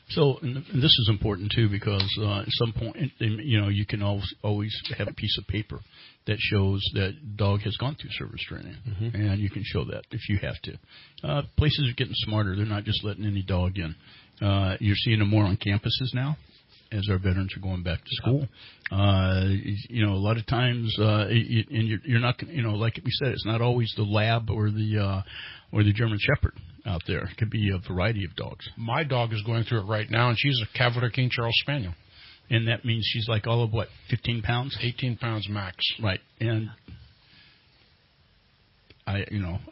[SPEAKER 2] So, and this is important too, because at some point, you can always have a piece of paper that shows that dog has gone through service training, and you can show that if you have to. Places are getting smarter; they're not just letting any dog in. You're seeing them more on campuses now, as our veterans are going back to school. A lot of times, and you're not, like we said, it's not always the lab or the German Shepherd out there. It could be a variety of dogs.
[SPEAKER 6] My dog is going through it right now, and she's a Cavalier King Charles Spaniel.
[SPEAKER 2] And that means she's like all of 15 pounds?
[SPEAKER 6] 18 pounds max.
[SPEAKER 2] Right. And I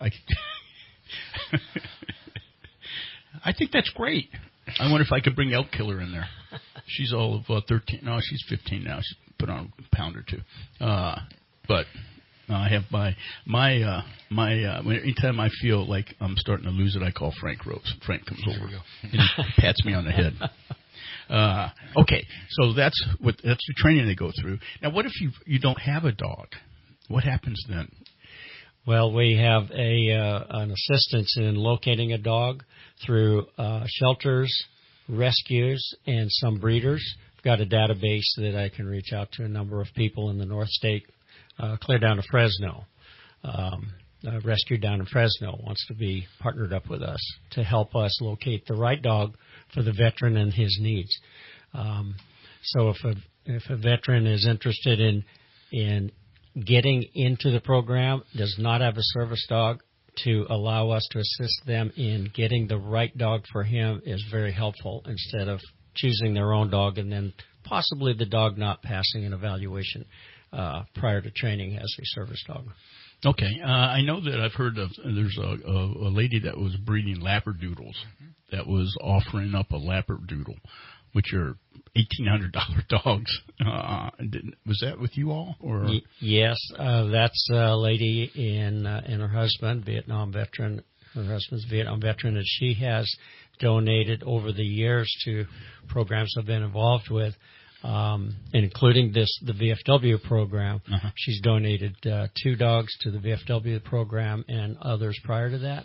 [SPEAKER 2] think that's great. I wonder if I could bring Elk Killer in there. She's all of 13. No, she's 15 now. She's put on a pound or two. But I have my anytime I feel like I'm starting to lose it, I call Frank Rose. Frank comes over and he pats me on the head. Okay, so that's the training they go through. Now, what if you don't have a dog? What happens then?
[SPEAKER 7] Well, we have an assistance in locating a dog through shelters, rescues, and some breeders. I've got a database that I can reach out to a number of people in the North State, clear down to Fresno. Rescue down in Fresno wants to be partnered up with us to help us locate the right dog for the veteran and his needs. So if a veteran is interested in getting into the program, does not have a service dog, to allow us to assist them in getting the right dog for him is very helpful, instead of choosing their own dog and then possibly the dog not passing an evaluation prior to training as a service dog.
[SPEAKER 2] Okay. I know that I've heard of there's a lady that was breeding Labradoodles that was offering up a Labradoodle, which are $1,800 dogs. Was that with you all? Or
[SPEAKER 7] yes, that's a lady and her husband, Vietnam veteran. Her husband's Vietnam veteran, and she has donated over the years to programs I've been involved with, including the VFW program. She's donated 2 dogs to the VFW program and others prior to that.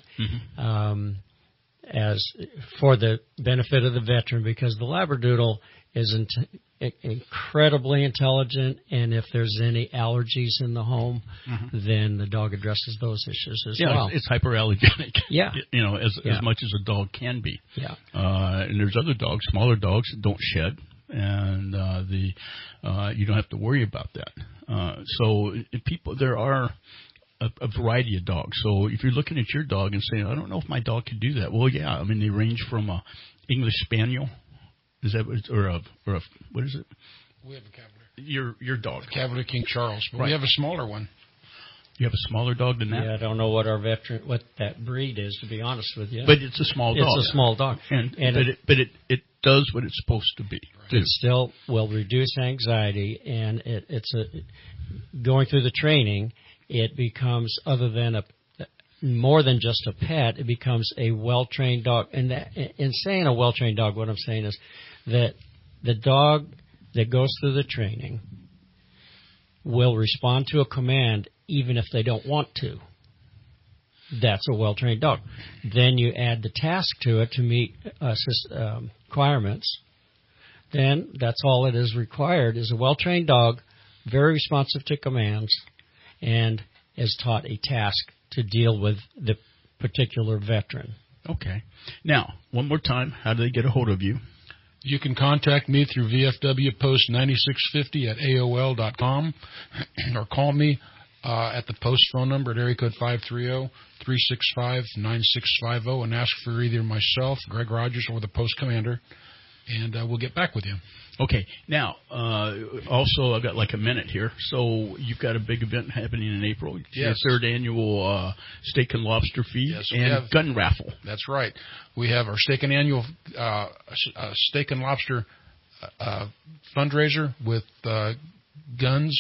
[SPEAKER 7] As for the benefit of the veteran, because the Labradoodle is incredibly intelligent, and if there's any allergies in the home, then the dog addresses those issues as well.
[SPEAKER 2] It's hyperallergenic.
[SPEAKER 7] Yeah.
[SPEAKER 2] As much as a dog can be.
[SPEAKER 7] Yeah.
[SPEAKER 2] And there's other dogs, smaller dogs, that don't shed, and you don't have to worry about that. So there are a variety of dogs. So if you're looking at your dog and saying, I don't know if my dog could do that. Well, yeah. I mean, they range from a English Spaniel. Is that or a what is it?
[SPEAKER 6] We have a Cavalier.
[SPEAKER 2] Your dog.
[SPEAKER 6] A Cavalier King Charles. But we have a smaller one.
[SPEAKER 2] You have a smaller dog than that?
[SPEAKER 7] Yeah, I don't know what what that breed is, to be honest with you.
[SPEAKER 2] But it's a small dog.
[SPEAKER 7] It's a small dog.
[SPEAKER 2] But it does what it's supposed to be.
[SPEAKER 7] It still will reduce anxiety, and it's going through the training. It becomes, other than more than just a pet, it becomes a well-trained dog. And in saying a well-trained dog, what I'm saying is that the dog that goes through the training will respond to a command even if they don't want to. That's a well-trained dog. Then you add the task to it to meet requirements. Then that's all it is required is a well-trained dog, very responsive to commands, and is taught a task to deal with the particular veteran.
[SPEAKER 2] Okay. Now, one more time, how do they get a hold of you?
[SPEAKER 6] You can contact me through VFW Post 9650 at AOL.com or call me at the post phone number at area code 530-365-9650 and ask for either myself, Greg Rogers, or the post commander, and we'll get back with you.
[SPEAKER 2] Okay. Now, also, I've got like a minute here. So you've got a big event happening in April.
[SPEAKER 6] Yes.
[SPEAKER 2] Your 3rd annual Steak and Lobster Feed and gun raffle.
[SPEAKER 6] That's right. We have our Steak and Annual Steak and Lobster fundraiser with guns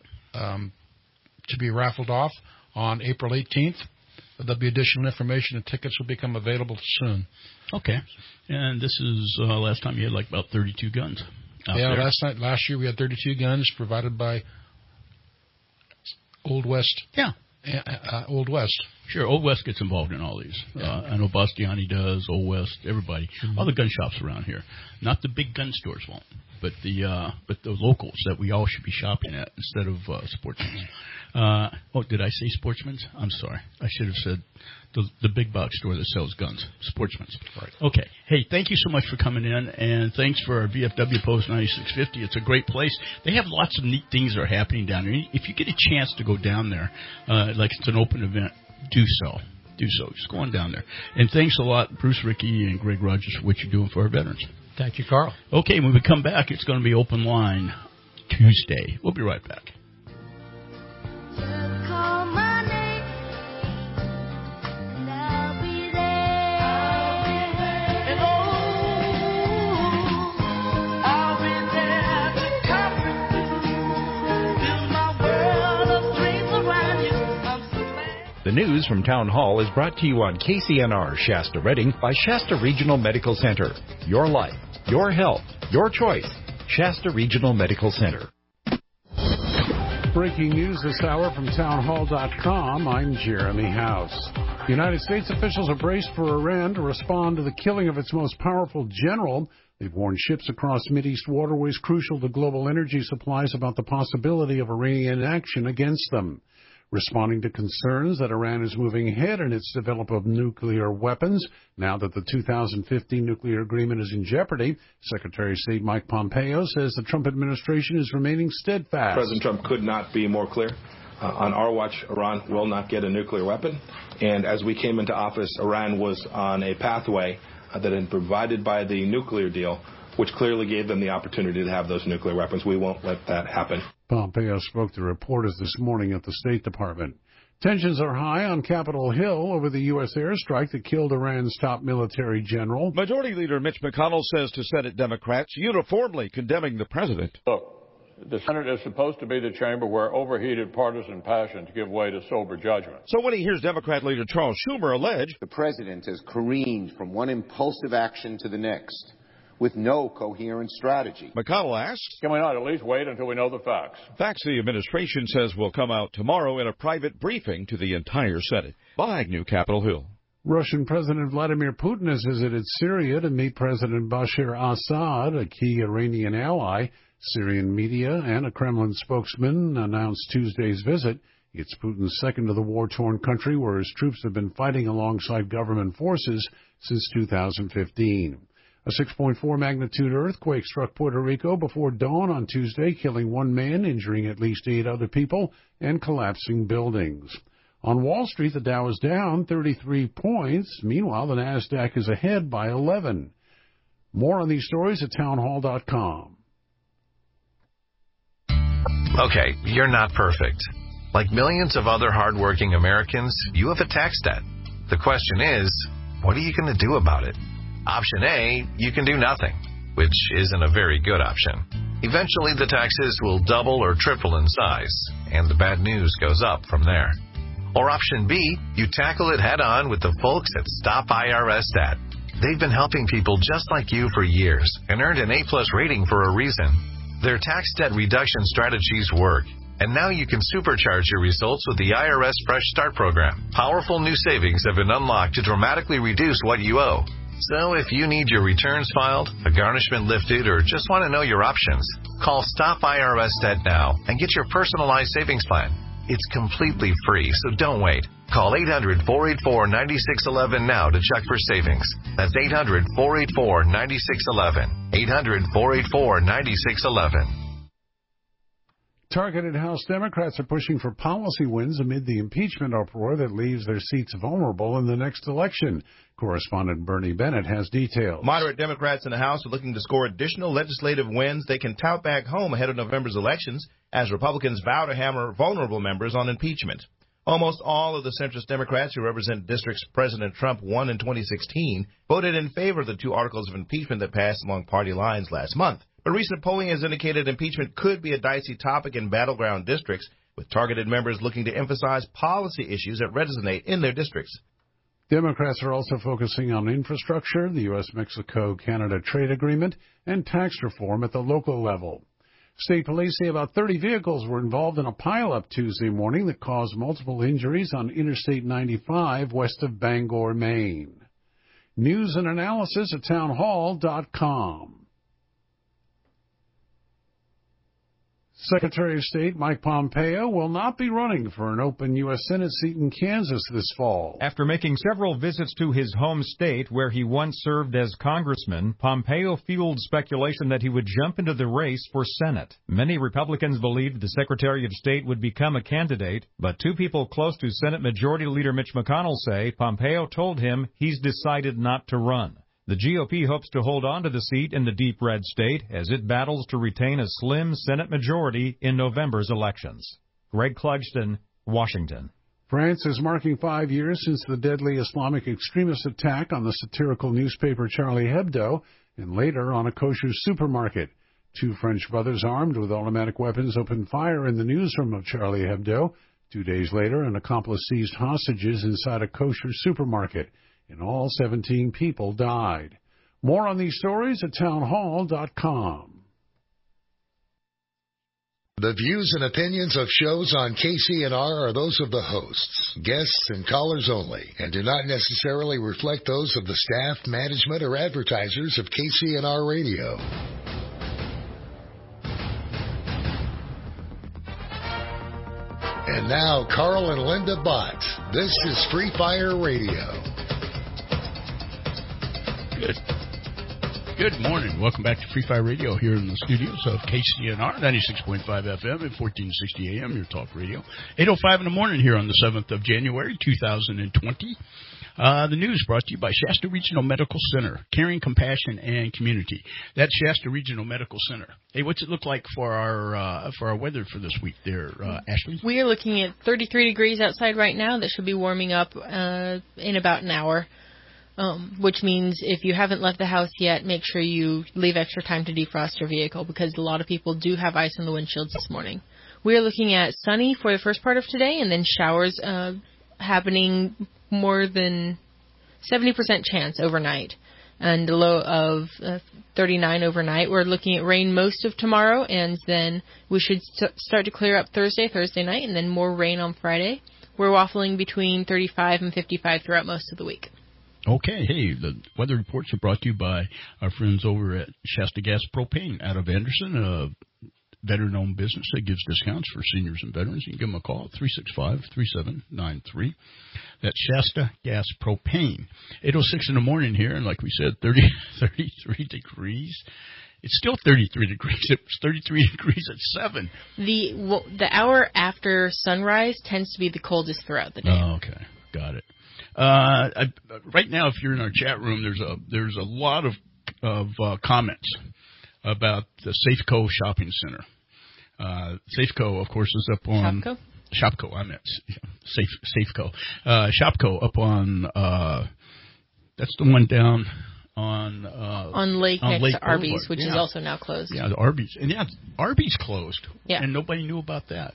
[SPEAKER 6] to be raffled off on April 18th. There'll be additional information, and tickets will become available soon.
[SPEAKER 2] Okay. And this is last time you had like about 32 guns.
[SPEAKER 6] Last year we had 32 guns provided by Old West Old West.
[SPEAKER 2] Sure, Old West gets involved in all these. I know Bastiani does, Old West, everybody. All the gun shops around here. Not the big gun stores won't, but the locals that we all should be shopping at instead of Sportsman's. Did I say Sportsman's? I'm sorry. I should have said the big box store that sells guns. Sportsman's.
[SPEAKER 6] Right.
[SPEAKER 2] Okay. Hey, thank you so much for coming in, and thanks for our VFW Post 9650. It's a great place. They have lots of neat things that are happening down there. If you get a chance to go down there, like it's an open event, do so. Just go on down there. And thanks a lot, Bruce, Ricky, and Greg Rogers, for what you're doing for our veterans.
[SPEAKER 7] Thank you, Carl.
[SPEAKER 2] Okay, when we come back, it's going to be Open Line Tuesday. We'll be right back.
[SPEAKER 5] The news from Town Hall is brought to you on KCNR Shasta Redding by Shasta Regional Medical Center. Your life, your health, your choice. Shasta Regional Medical Center.
[SPEAKER 12] Breaking news this hour from townhall.com. I'm Jeremy House. United States officials are braced for Iran to respond to the killing of its most powerful general. They've warned ships across Mideast waterways crucial to global energy supplies about the possibility of Iranian action against them. Responding to concerns that Iran is moving ahead in its development of nuclear weapons, now that the 2015 nuclear agreement is in jeopardy, Secretary of State Mike Pompeo says the Trump administration is remaining steadfast.
[SPEAKER 14] President Trump could not be more clear. On our watch, Iran will not get a nuclear weapon. And as we came into office, Iran was on a pathway that had been provided by the nuclear deal, which clearly gave them the opportunity to have those nuclear weapons. We won't let that happen.
[SPEAKER 12] Pompeo spoke to reporters this morning at the State Department. Tensions are high on Capitol Hill over the U.S. airstrike that killed Iran's top military general.
[SPEAKER 15] Majority Leader Mitch McConnell says to Senate Democrats, uniformly condemning the president.
[SPEAKER 17] Look, the Senate is supposed to be the chamber where overheated partisan passions give way to sober judgment.
[SPEAKER 15] So when he hears Democrat leader Charles Schumer allege
[SPEAKER 25] the president has careened from one impulsive action to the next with no coherent strategy.
[SPEAKER 15] McConnell asks,
[SPEAKER 17] can we not at least wait until we know the facts?
[SPEAKER 15] Facts the administration says will come out tomorrow in a private briefing to the entire Senate. Bob Agnew, Capitol Hill.
[SPEAKER 12] Russian President Vladimir Putin has visited Syria to meet President Bashar Assad, a key Iranian ally. Syrian media and a Kremlin spokesman announced Tuesday's visit. It's Putin's second to the war-torn country, where his troops have been fighting alongside government forces since 2015. A 6.4 magnitude earthquake struck Puerto Rico before dawn on Tuesday, killing one man, injuring at least 8 other people, and collapsing buildings. On Wall Street, the Dow is down 33 points. Meanwhile, the Nasdaq is ahead by 11. More on these stories at townhall.com.
[SPEAKER 26] Okay, you're not perfect. Like millions of other hardworking Americans, you have a tax debt. The question is, what are you going to do about it? Option A, you can do nothing, which isn't a very good option. Eventually, the taxes will double or triple in size, and the bad news goes up from there. Or option B, you tackle it head on with the folks at Stop IRS Debt. They've been helping people just like you for years and earned an A+ rating for a reason. Their tax debt reduction strategies work, and now you can supercharge your results with the IRS Fresh Start program. Powerful new savings have been unlocked to dramatically reduce what you owe. So if you need your returns filed, a garnishment lifted, or just want to know your options, call Stop IRS Debt now and get your personalized savings plan. It's completely free, so don't wait. Call 800-484-9611 now to check for savings. That's 800-484-9611. 800-484-9611.
[SPEAKER 12] Targeted House Democrats are pushing for policy wins amid the impeachment uproar that leaves their seats vulnerable in the next election. Correspondent Bernie Bennett has details.
[SPEAKER 27] Moderate Democrats in the House are looking to score additional legislative wins they can tout back home ahead of November's elections as Republicans vow to hammer vulnerable members on impeachment. Almost all of the centrist Democrats who represent districts President Trump won in 2016 voted in favor of the 2 articles of impeachment that passed along party lines last month. But recent polling has indicated impeachment could be a dicey topic in battleground districts, with targeted members looking to emphasize policy issues that resonate in their districts.
[SPEAKER 12] Democrats are also focusing on infrastructure, the U.S.-Mexico-Canada trade agreement, and tax reform at the local level. State police say about 30 vehicles were involved in a pileup Tuesday morning that caused multiple injuries on Interstate 95 west of Bangor, Maine. News and analysis at townhall.com. Secretary of State Mike Pompeo will not be running for an open U.S. Senate seat in Kansas this fall.
[SPEAKER 16] After making several visits to his home state, where he once served as congressman, Pompeo fueled speculation that he would jump into the race for Senate. Many Republicans believed the Secretary of State would become a candidate, but two people close to Senate Majority Leader Mitch McConnell say Pompeo told him he's decided not to run. The GOP hopes to hold on to the seat in the deep red state as it battles to retain a slim Senate majority in November's elections. Greg Clugston, Washington.
[SPEAKER 12] France is marking 5 years since the deadly Islamic extremist attack on the satirical newspaper Charlie Hebdo and later on a kosher supermarket. Two French brothers armed with automatic weapons opened fire in the newsroom of Charlie Hebdo. 2 days later, an accomplice seized hostages inside a kosher supermarket. In all, 17 people died. More on these stories at townhall.com.
[SPEAKER 1] The views and opinions of shows on KCNR are those of the hosts, guests, and callers only, and do not necessarily reflect those of the staff, management, or advertisers of KCNR Radio. And now, Carl and Linda Bott. This is Free Fire Radio.
[SPEAKER 2] Good morning. Welcome back to Free Fire Radio here in the studios of KCNR 96.5 FM at 1460 AM, your talk radio. 8:05 in the morning here on the 7th of January, 2020. The news brought to you by Shasta Regional Medical Center, caring, compassion, and community. That's Shasta Regional Medical Center. Hey, what's it look like for our weather for this week there, Ashley?
[SPEAKER 3] We are looking at 33 degrees outside right now. That should be warming up in about an hour. Which means if you haven't left the house yet, make sure you leave extra time to defrost your vehicle because a lot of people do have ice on the windshields this morning. We are looking at sunny for the first part of today and then showers happening more than 70% chance overnight and a low of 39 overnight. We're looking at rain most of tomorrow and then we should start to clear up Thursday night and then more rain on Friday. We're waffling between 35 and 55 throughout most of the week.
[SPEAKER 2] Okay, hey, the weather reports are brought to you by our friends over at Shasta Gas Propane out of Anderson, a veteran-owned business that gives discounts for seniors and veterans. You can give them a call, 365-3793. That's Shasta Gas Propane. 8:06 in the morning here, and like we said, 33 degrees. It's still 33 degrees. It was 33 degrees at 7.
[SPEAKER 3] The hour after sunrise tends to be the coldest throughout the day.
[SPEAKER 2] Oh, okay, got it. Right now, if you're in our chat room, there's a lot of comments about the Safeco Shopping Center. Safeco, of course, is up on Shopco. I meant Safeco. Shopco up on that's the one down on
[SPEAKER 3] Lake next
[SPEAKER 2] Lake
[SPEAKER 3] to Arby's,
[SPEAKER 2] Boulevard.
[SPEAKER 3] which is also now closed.
[SPEAKER 2] Yeah, the Arby's, and Arby's closed. Yeah, and nobody knew about that.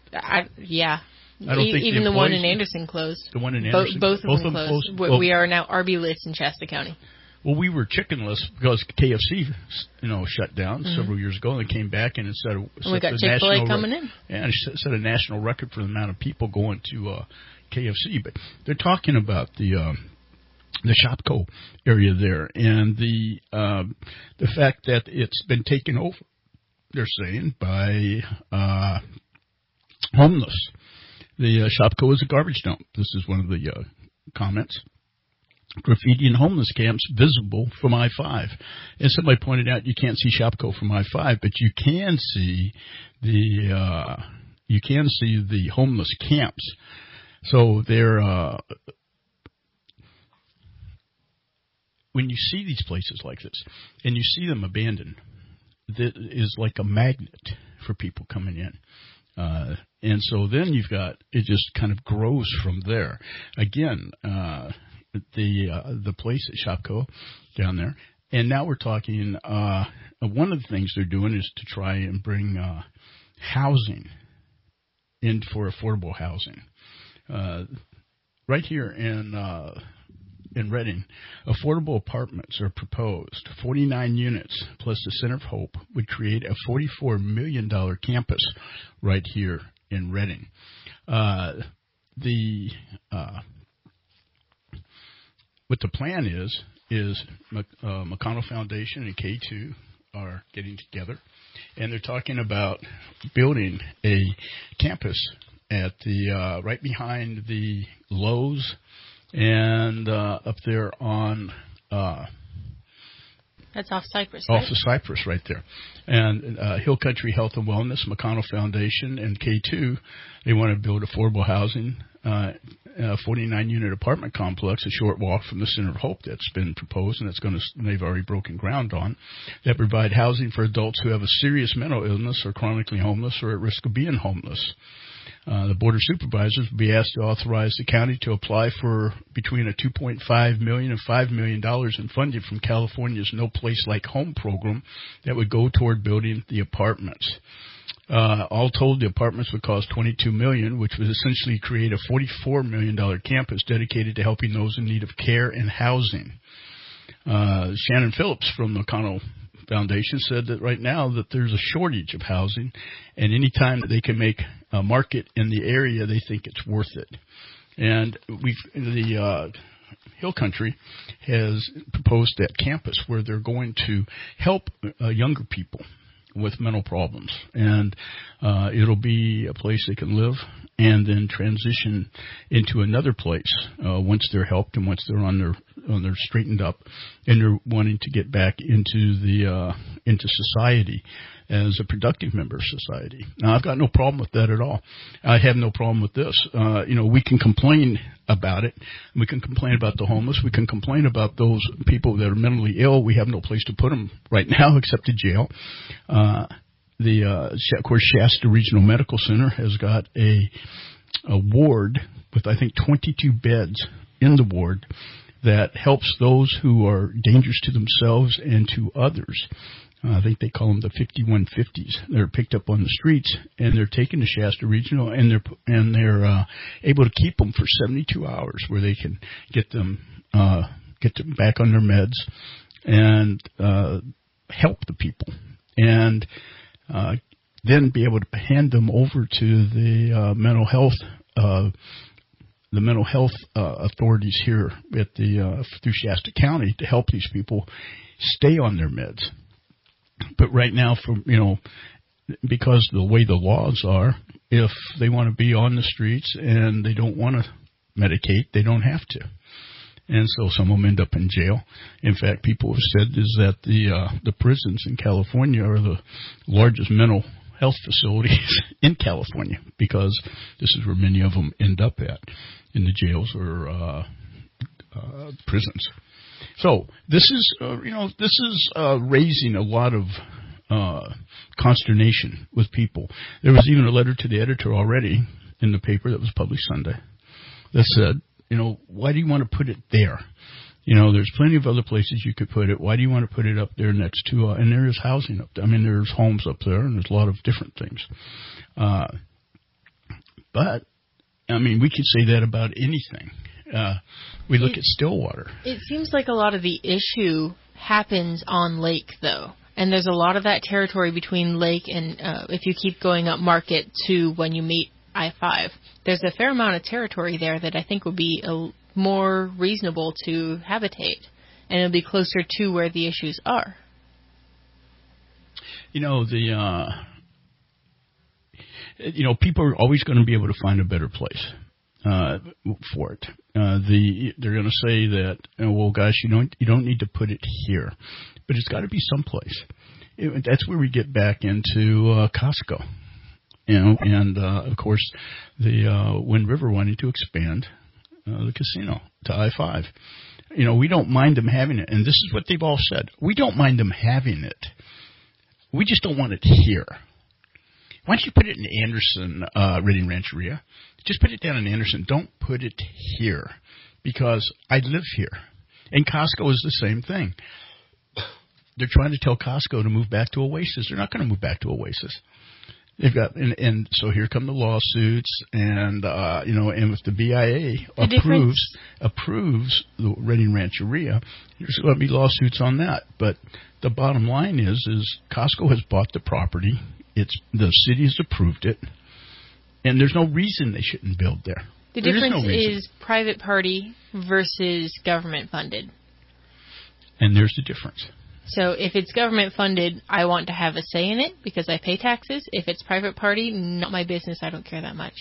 [SPEAKER 2] I don't think
[SPEAKER 3] even the one in Anderson closed.
[SPEAKER 2] The one in Anderson?
[SPEAKER 3] Both of them closed. We are now Arby-less in Shasta County.
[SPEAKER 2] Well, we were chickenless because KFC, shut down several years ago, and they came back and
[SPEAKER 3] we got Chick-fil-A coming in.
[SPEAKER 2] Yeah, and it set a national record for the amount of people going to KFC. But they're talking about the Shopko area there and the fact that it's been taken over. They're saying by homeless. The Shopko is a garbage dump. This is one of the comments. Graffiti and homeless camps visible from I-5. And somebody pointed out you can't see Shopko from I-5, but you can see the homeless camps. So they're when you see these places like this and you see them abandoned, that is like a magnet for people coming in. And so then you've got, it just kind of grows from there. Again, the place at Shopko down there. And now we're talking, one of the things they're doing is to try and bring housing in for affordable housing. Right here in in Reading, affordable apartments are proposed. 49 units plus the Center of Hope would create a $44 million campus right here in Reading. What the plan is McConnell Foundation and K2 are getting together, and they're talking about building a campus at the right behind the Lowe's and up there on
[SPEAKER 3] that's off Cypress, right?
[SPEAKER 2] Off the Cypress right there. And Hill Country Health and Wellness, McConnell Foundation, and K2, they want to build affordable housing, a 49-unit apartment complex, a short walk from the Center of Hope that's been proposed, and they've already broken ground on, that provide housing for adults who have a serious mental illness or chronically homeless or at risk of being homeless. The Board of Supervisors will be asked to authorize the county to apply for between a $2.5 million and $5 million in funding from California's No Place Like Home program that would go toward building the apartments. All told, the apartments would cost $22 million, which would essentially create a $44 million campus dedicated to helping those in need of care and housing. Shannon Phillips from the McConnell Foundation said that right now that there's a shortage of housing, and any time that they can make a market in the area, they think it's worth it. And the Hill Country has proposed that campus where they're going to help younger people with mental problems, and it'll be a place they can live and then transition into another place once they're helped and once they're on their straightened up and they're wanting to get back into society as a productive member of society. Now, I've got no problem with that at all. I have no problem with this. We can complain about it. We can complain about the homeless. We can complain about those people that are mentally ill. We have no place to put them right now except to jail. Of course, Shasta Regional Medical Center has got a ward with, I think, 22 beds in the ward that helps those who are dangerous to themselves and to others. I think they call them the 5150s. They're picked up on the streets, and they're taken to Shasta Regional, and they're able to keep them for 72 hours, where they can get them back on their meds and help the people, and then be able to hand them over to the mental health authorities here at through Shasta County to help these people stay on their meds. But right now, because of the way the laws are, if they want to be on the streets and they don't want to medicate, they don't have to. And so some of them end up in jail. In fact, people have said is that the prisons in California are the largest mental health facilities in California, because this is where many of them end up at, in the jails or prisons. So this is raising a lot of consternation with people. There was even a letter to the editor already in the paper that was published Sunday that said, why do you want to put it there? There's plenty of other places you could put it. Why do you want to put it up there next to, and there is housing up there. I mean, there's homes up there, and there's a lot of different things. But, I mean, we could say that about anything. We look at Stillwater.
[SPEAKER 3] It seems like a lot of the issue happens on Lake, though. And there's a lot of that territory between Lake and, if you keep going up Market to when you meet I-5, there's a fair amount of territory there that I think would be more reasonable to habitate. And it'll be closer to where the issues are.
[SPEAKER 2] People are always going to be able to find a better place for it. They're going to say that, well, gosh, you don't need to put it here, but it's got to be someplace. That's where we get back into Costco, and of course the Wind River wanting to expand the casino to I-5. We don't mind them having it, and this is what they've all said. We don't mind them having it. We just don't want it here. Why don't you put it in Anderson, Reading Rancheria? Just put it down in Anderson. Don't put it here, because I live here. And Costco is the same thing. They're trying to tell Costco to move back to Oasis. They're not going to move back to Oasis. They've got, and so here come the lawsuits, and and if the BIA approves the Reading Rancheria, there's going to be lawsuits on that. But the bottom line is Costco has bought the property. The city has approved it, and there's no reason they shouldn't build there.
[SPEAKER 3] The difference is private party versus government funded.
[SPEAKER 2] And there's the difference.
[SPEAKER 3] So if it's government funded, I want to have a say in it because I pay taxes. If it's private party, not my business. I don't care that much.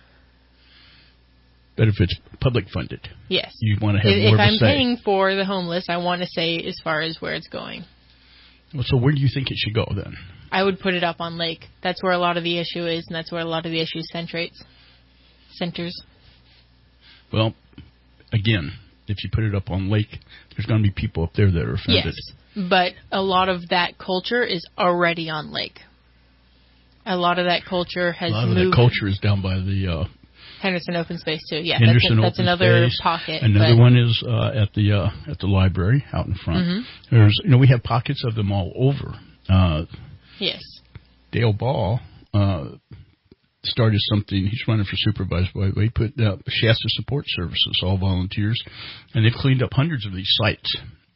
[SPEAKER 2] But if it's public funded,
[SPEAKER 3] yes,
[SPEAKER 2] you want to have more of a say.
[SPEAKER 3] If I'm paying for the homeless, I want to say as far as where it's going.
[SPEAKER 2] Well, so where do you think it should go then?
[SPEAKER 3] I would put it up on Lake. That's where a lot of the issue is, and that's where a lot of the issue centers.
[SPEAKER 2] Well, again, if you put it up on Lake, there's going to be people up there that are offended.
[SPEAKER 3] Yes, but a lot of that culture is already on Lake. A lot of that culture has moved. A lot of that culture
[SPEAKER 2] is down by the
[SPEAKER 3] Henderson Open Space too. Yeah,
[SPEAKER 2] that's
[SPEAKER 3] another pocket.
[SPEAKER 2] Another one is at the library out in front.
[SPEAKER 3] Mm-hmm.
[SPEAKER 2] There's we have pockets of them all over.
[SPEAKER 3] Yes.
[SPEAKER 2] Dale Ball started something. He's running for supervisor. By the way, he put Shasta Support Services, all volunteers, and they've cleaned up hundreds of these sites.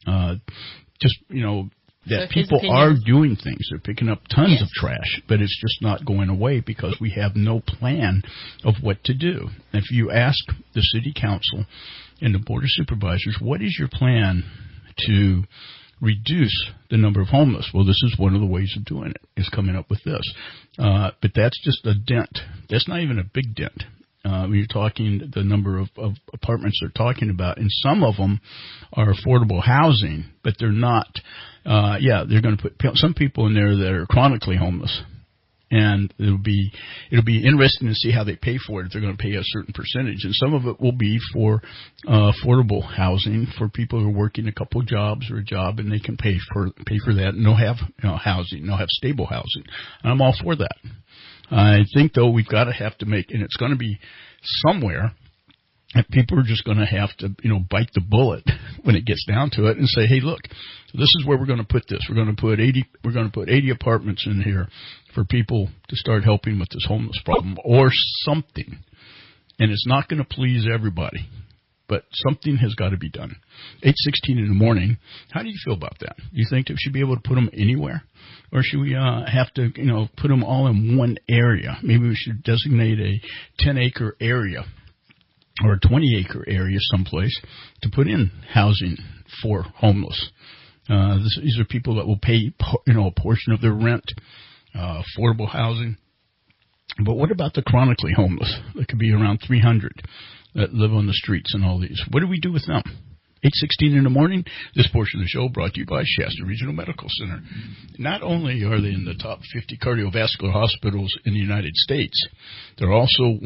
[SPEAKER 2] That people are doing things. They're picking up tons of trash, but it's just not going away because we have no plan of what to do. If you ask the city council and the board of supervisors, what is your plan to reduce the number of homeless? Well, this is one of the ways of doing it, is coming up with this. But that's just a dent. That's not even a big dent. When you're talking the number of apartments they're talking about, and some of them are affordable housing, but they're not. They're going to put some people in there that are chronically homeless, and it'll be interesting to see how they pay for it. If they're going to pay a certain percentage, and some of it will be for affordable housing for people who are working a couple of jobs or a job, and they can pay for that, and they'll have housing, they'll have stable housing. And I'm all for that. I think, though, we've got to make, and it's going to be somewhere, and people are just going to have to, bite the bullet when it gets down to it and say, hey, look, this is where we're going to put this. We're going to put 80 apartments in here for people to start helping with this homeless problem or something. And it's not going to please everybody, but something has got to be done. 8:16 in the morning. How do you feel about that? Do you think we should be able to put them anywhere? Or should we have to, put them all in one area? Maybe we should designate a 10-acre area or a 20-acre area someplace to put in housing for homeless. These are people that will pay, a portion of their rent, affordable housing. But what about the chronically homeless? There could be around 300 that live on the streets and all these. What do we do with them? 8:16 in the morning. This portion of the show brought to you by Shasta Regional Medical Center. Not only are they in the top 50 cardiovascular hospitals in the United States, they've also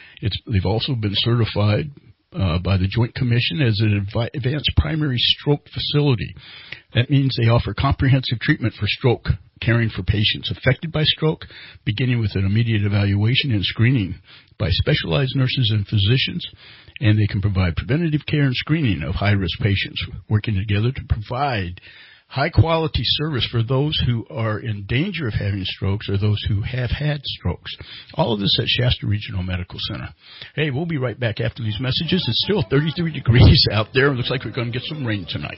[SPEAKER 2] been certified by the Joint Commission as an advanced primary stroke facility. That means they offer comprehensive treatment for stroke, caring for patients affected by stroke, beginning with an immediate evaluation and screening by specialized nurses and physicians, and they can provide preventative care and screening of high-risk patients, working together to provide high-quality service for those who are in danger of having strokes or those who have had strokes. All of this at Shasta Regional Medical Center. Hey, we'll be right back after these messages. It's still 33 degrees out there. It looks like we're going to get some rain tonight.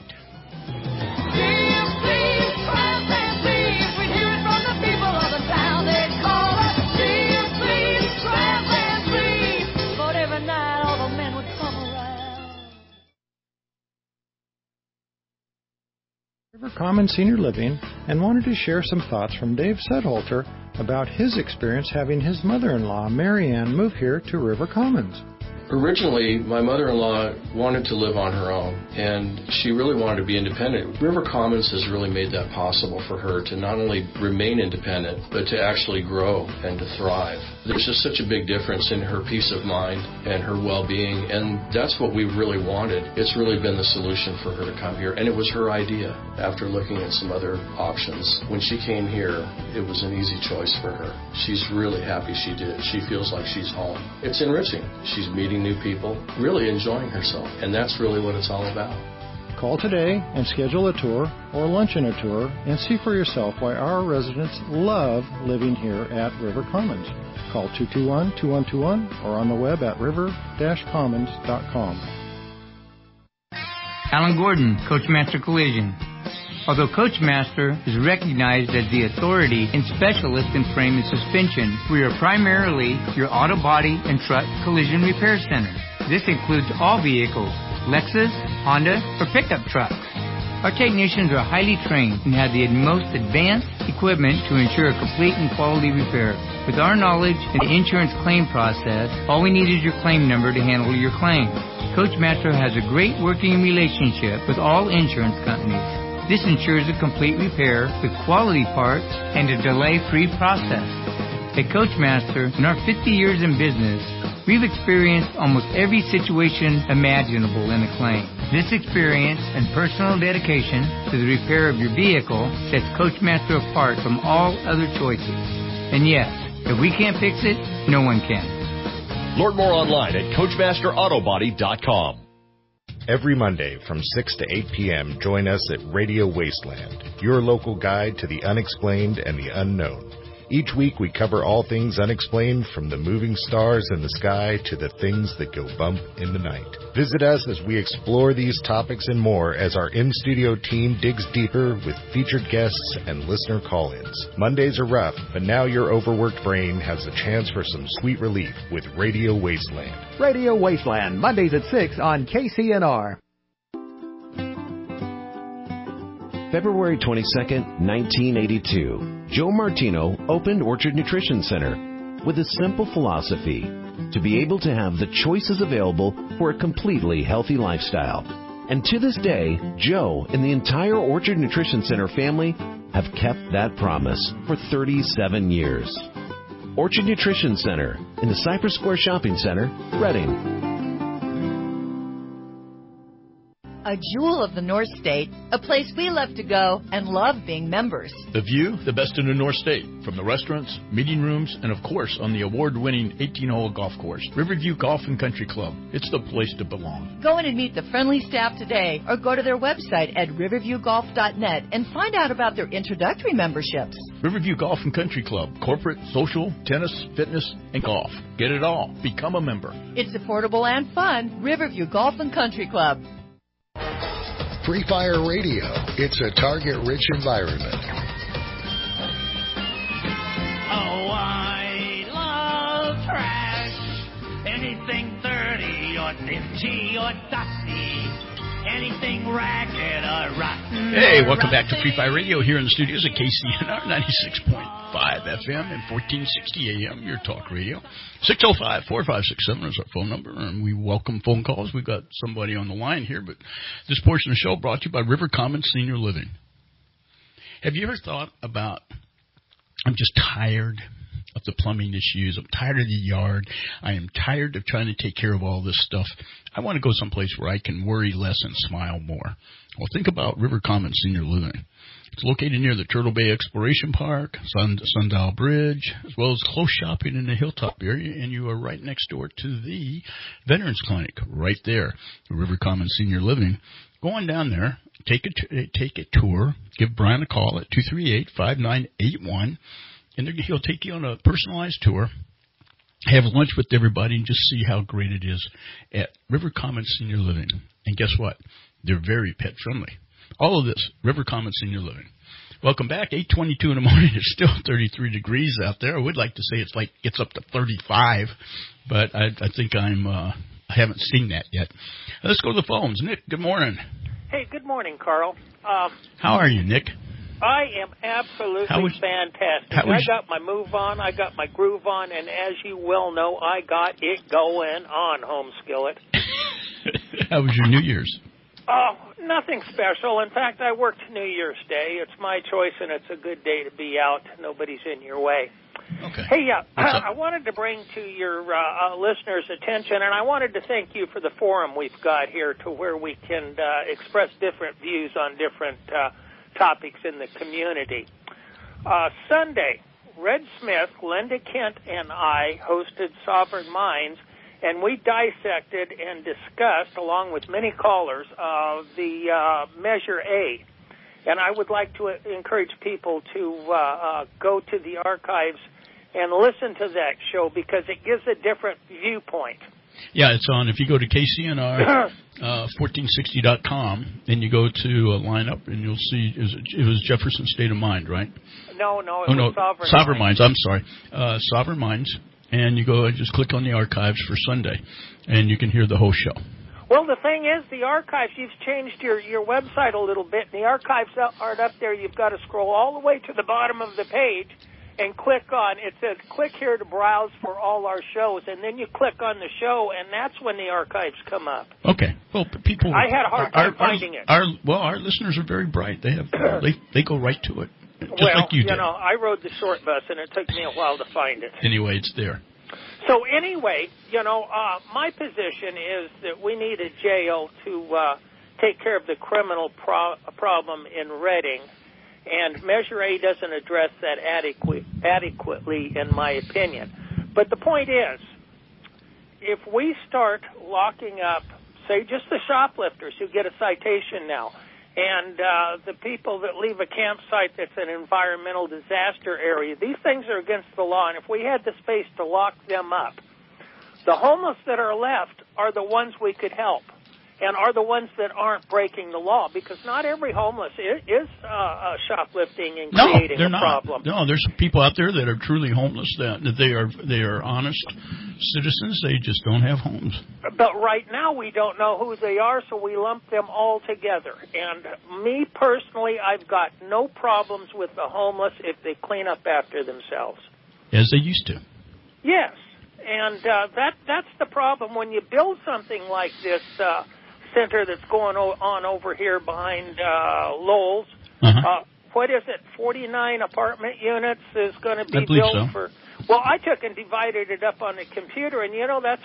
[SPEAKER 18] River Commons Senior Living, and wanted to share some thoughts from Dave Sedholter about his experience having his mother-in-law, Mary Ann, move here to River Commons.
[SPEAKER 19] Originally, my mother-in-law wanted to live on her own, and she really wanted to be independent. River Commons has really made that possible for her to not only remain independent, but to actually grow and to thrive. There's just such a big difference in her peace of mind and her well-being, and that's what we really wanted. It's really been the solution for her to come here, and it was her idea after looking at some other options. When she came here, it was an easy choice for her. She's really happy she did. She feels like she's home. It's enriching. She's meeting new people, really enjoying herself, and that's really what it's all about.
[SPEAKER 18] Call today and schedule a tour or lunch and a tour and see for yourself why our residents love living here at River Commons. Call 221-2121 or on the web at river-commons.com.
[SPEAKER 4] Alan Gordon, Coachmaster Collision. Although Coachmaster is recognized as the authority and specialist in frame and suspension, we are primarily your auto body and truck collision repair center. This includes all vehicles, Lexus, Honda, or pickup trucks. Our technicians are highly trained and have the most advanced equipment to ensure a complete and quality repair. With our knowledge of the insurance claim process, all we need is your claim number to handle your claim. Coachmaster has a great working relationship with all insurance companies. This ensures a complete repair with quality parts and a delay-free process. At Coachmaster, in our 50 years in business, we've experienced almost every situation imaginable in a claim. This experience and personal dedication to the repair of your vehicle sets Coachmaster apart from all other choices. And yes, if we can't fix it, no one can.
[SPEAKER 13] Learn more online at CoachmasterAutobody.com.
[SPEAKER 20] Every Monday from 6 to 8 p.m., join us at Radio Wasteland, your local guide to the unexplained and the unknown. Each week we cover all things unexplained, from the moving stars in the sky to the things that go bump in the night. Visit us as we explore these topics and more as our in-studio team digs deeper with featured guests and listener call-ins. Mondays are rough, but now your overworked brain has a chance for some sweet relief with Radio Wasteland.
[SPEAKER 21] Radio Wasteland, Mondays at 6 on KCNR.
[SPEAKER 22] February 22nd, 1982. Joe Martino opened Orchard Nutrition Center with a simple philosophy: to be able to have the choices available for a completely healthy lifestyle. And to this day, Joe and the entire Orchard Nutrition Center family have kept that promise for 37 years. Orchard Nutrition Center in the Cypress Square Shopping Center, Reading.
[SPEAKER 23] A jewel of the North State, a place we love to go and love being members.
[SPEAKER 2] The view, the best in the North State, from the restaurants, meeting rooms, and of course on the award-winning 18-hole golf course, Riverview Golf and Country Club. It's the place to belong.
[SPEAKER 23] Go in and meet the friendly staff today, or go to their website at riverviewgolf.net and find out about their introductory memberships.
[SPEAKER 2] Riverview Golf and Country Club, corporate, social, tennis, fitness, and golf. Get it all. Become a member.
[SPEAKER 23] It's affordable and fun. Riverview Golf and Country Club.
[SPEAKER 1] Free Fire Radio. It's a target-rich environment.
[SPEAKER 24] Oh, I love trash. Anything dirty or dingy or dusty. Anything ragged or rotten.
[SPEAKER 2] Hey, welcome back to Free Fire Radio here in the studios at KCNR 96.5 FM and 1460 AM, your talk radio. 605-4567 is our phone number, and we welcome phone calls. We've got somebody on the line here, but this portion of the show brought to you by River Commons Senior Living. Have you ever thought about, I'm just tired of the plumbing issues. I'm tired of the yard. I am tired of trying to take care of all this stuff. I want to go someplace where I can worry less and smile more. Well, think about River Commons Senior Living. It's located near the Turtle Bay Exploration Park, Sundial Bridge, as well as close shopping in the Hilltop area, and you are right next door to the Veterans Clinic, right there, River Commons Senior Living. Go on down there, take a tour, give Brian a call at 238-5981, and he'll take you on a personalized tour, have lunch with everybody, and just see how great it is at River Commons Senior Living. And guess what? They're very pet-friendly. All of this, River Commons Senior Living. Welcome back. 8:22 in the morning. It's still 33 degrees out there. I would like to say it's up to 35, but I think I haven't seen that yet. Let's go to the phones. Nick, good morning.
[SPEAKER 28] Hey, good morning, Carl.
[SPEAKER 2] How are you, Nick?
[SPEAKER 28] I am absolutely fantastic. I got my move on, I got my groove on, and as you well know, I got it going on, Home Skillet.
[SPEAKER 2] How was your New Year's?
[SPEAKER 28] Oh, nothing special. In fact, I worked New Year's Day. It's my choice, and it's a good day to be out. Nobody's in your way.
[SPEAKER 2] Okay.
[SPEAKER 28] Hey, I wanted to bring to your listeners' attention, and I wanted to thank you for the forum we've got here to where we can express different views on different topics in the community. Sunday, Red Smith, Linda Kent, and I hosted Sovereign Minds, and we dissected and discussed, along with many callers, the Measure A. And I would like to encourage people to go to the archives and listen to that show because it gives a different viewpoint.
[SPEAKER 2] Yeah, it's on. If you go to KCNR 1460.com, and you go to lineup, and you'll see it was Jefferson State of Mind, right?
[SPEAKER 28] No, it was
[SPEAKER 2] Sovereign Minds. I'm sorry, Sovereign Minds. And you go and just click on the archives for Sunday, and you can hear the whole show.
[SPEAKER 28] Well, the thing is, the archives, you've changed your website a little bit, and the archives aren't up there. You've got to scroll all the way to the bottom of the page and click on, it says, click here to browse for all our shows, and then you click on the show, and that's when the archives come up.
[SPEAKER 2] Okay. Well, people...
[SPEAKER 28] I had a hard time finding it.
[SPEAKER 2] Our listeners are very bright. They go right to it, just like you did.
[SPEAKER 28] I rode the short bus, and it took me a while to find it.
[SPEAKER 2] Anyway, it's there.
[SPEAKER 28] So anyway, my position is that we need a jail to take care of the criminal problem in Reading, and Measure A doesn't address that adequately, in my opinion. But the point is, if we start locking up, say, just the shoplifters who get a citation now, and the people that leave a campsite that's an environmental disaster area, these things are against the law, and if we had the space to lock them up, the homeless that are left are the ones we could help and are the ones that aren't breaking the law, because not every homeless is shoplifting and creating a problem.
[SPEAKER 2] No, there's people out there that are truly homeless, that they are honest citizens. They just don't have homes.
[SPEAKER 28] But right now we don't know who they are, so we lump them all together. And me personally, I've got no problems with the homeless if they clean up after themselves.
[SPEAKER 2] As they used to.
[SPEAKER 28] Yes, and that's the problem. When you build something like this center that's going on over here behind Lowell's, what is it, 49 apartment units is going to be built for... Well, I took and divided it up on the computer, and, that's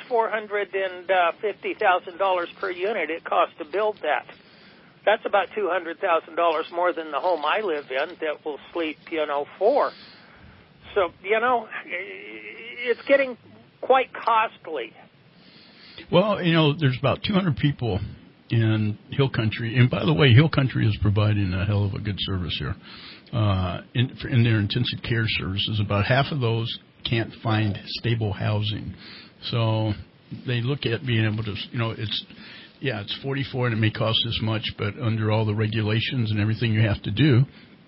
[SPEAKER 28] $450,000 per unit it costs to build that. That's about $200,000 more than the home I live in that will sleep, 4. So, it's getting quite costly.
[SPEAKER 2] Well, there's about 200 people in Hill Country. And, by the way, Hill Country is providing a hell of a good service here. In their intensive care services, about half of those can't find stable housing. So they look at being able to, it's 44 and it may cost this much, but under all the regulations and everything you have to do,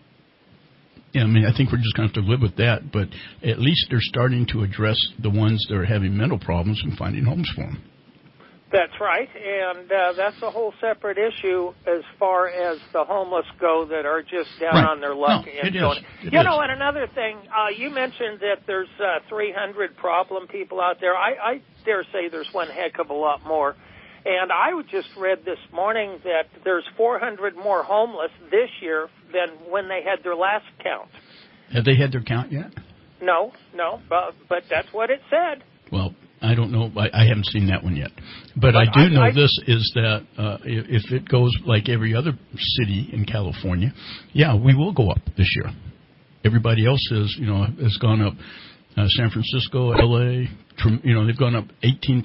[SPEAKER 2] I think we're just going to have to live with that. But at least they're starting to address the ones that are having mental problems and finding homes for them.
[SPEAKER 28] That's right, and that's a whole separate issue as far as the homeless go that are just down on their luck. And another thing, you mentioned that there's 300 problem people out there. I dare say there's one heck of a lot more. And I just read this morning that there's 400 more homeless this year than when they had their last count.
[SPEAKER 2] Have they had their count yet?
[SPEAKER 28] No, but that's what it said.
[SPEAKER 2] Well, I don't know. I haven't seen that one yet. But I do know this is that if it goes like every other city in California, we will go up this year. Everybody else has gone up. San Francisco, L.A., they've gone up 18%,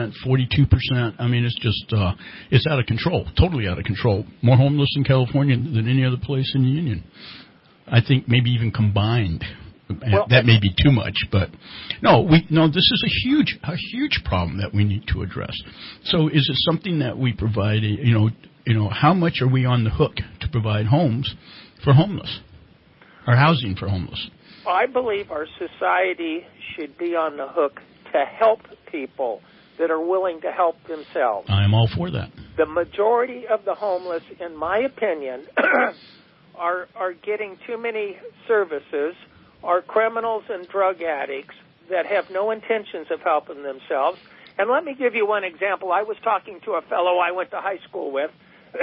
[SPEAKER 2] 42%. I mean, it's just, it's out of control, totally out of control. More homeless in California than any other place in the Union. I think maybe even combined. Well, that may be too much, but this is a huge problem that we need to address. So is it something that we provide, how much are we on the hook to provide homes for homeless or housing for homeless?
[SPEAKER 28] I believe our society should be on the hook to help people that are willing to help themselves.
[SPEAKER 2] I am all for that.
[SPEAKER 28] The majority of the homeless, in my opinion, are getting too many services, are criminals and drug addicts that have no intentions of helping themselves. And let me give you one example. I was talking to a fellow I went to high school with,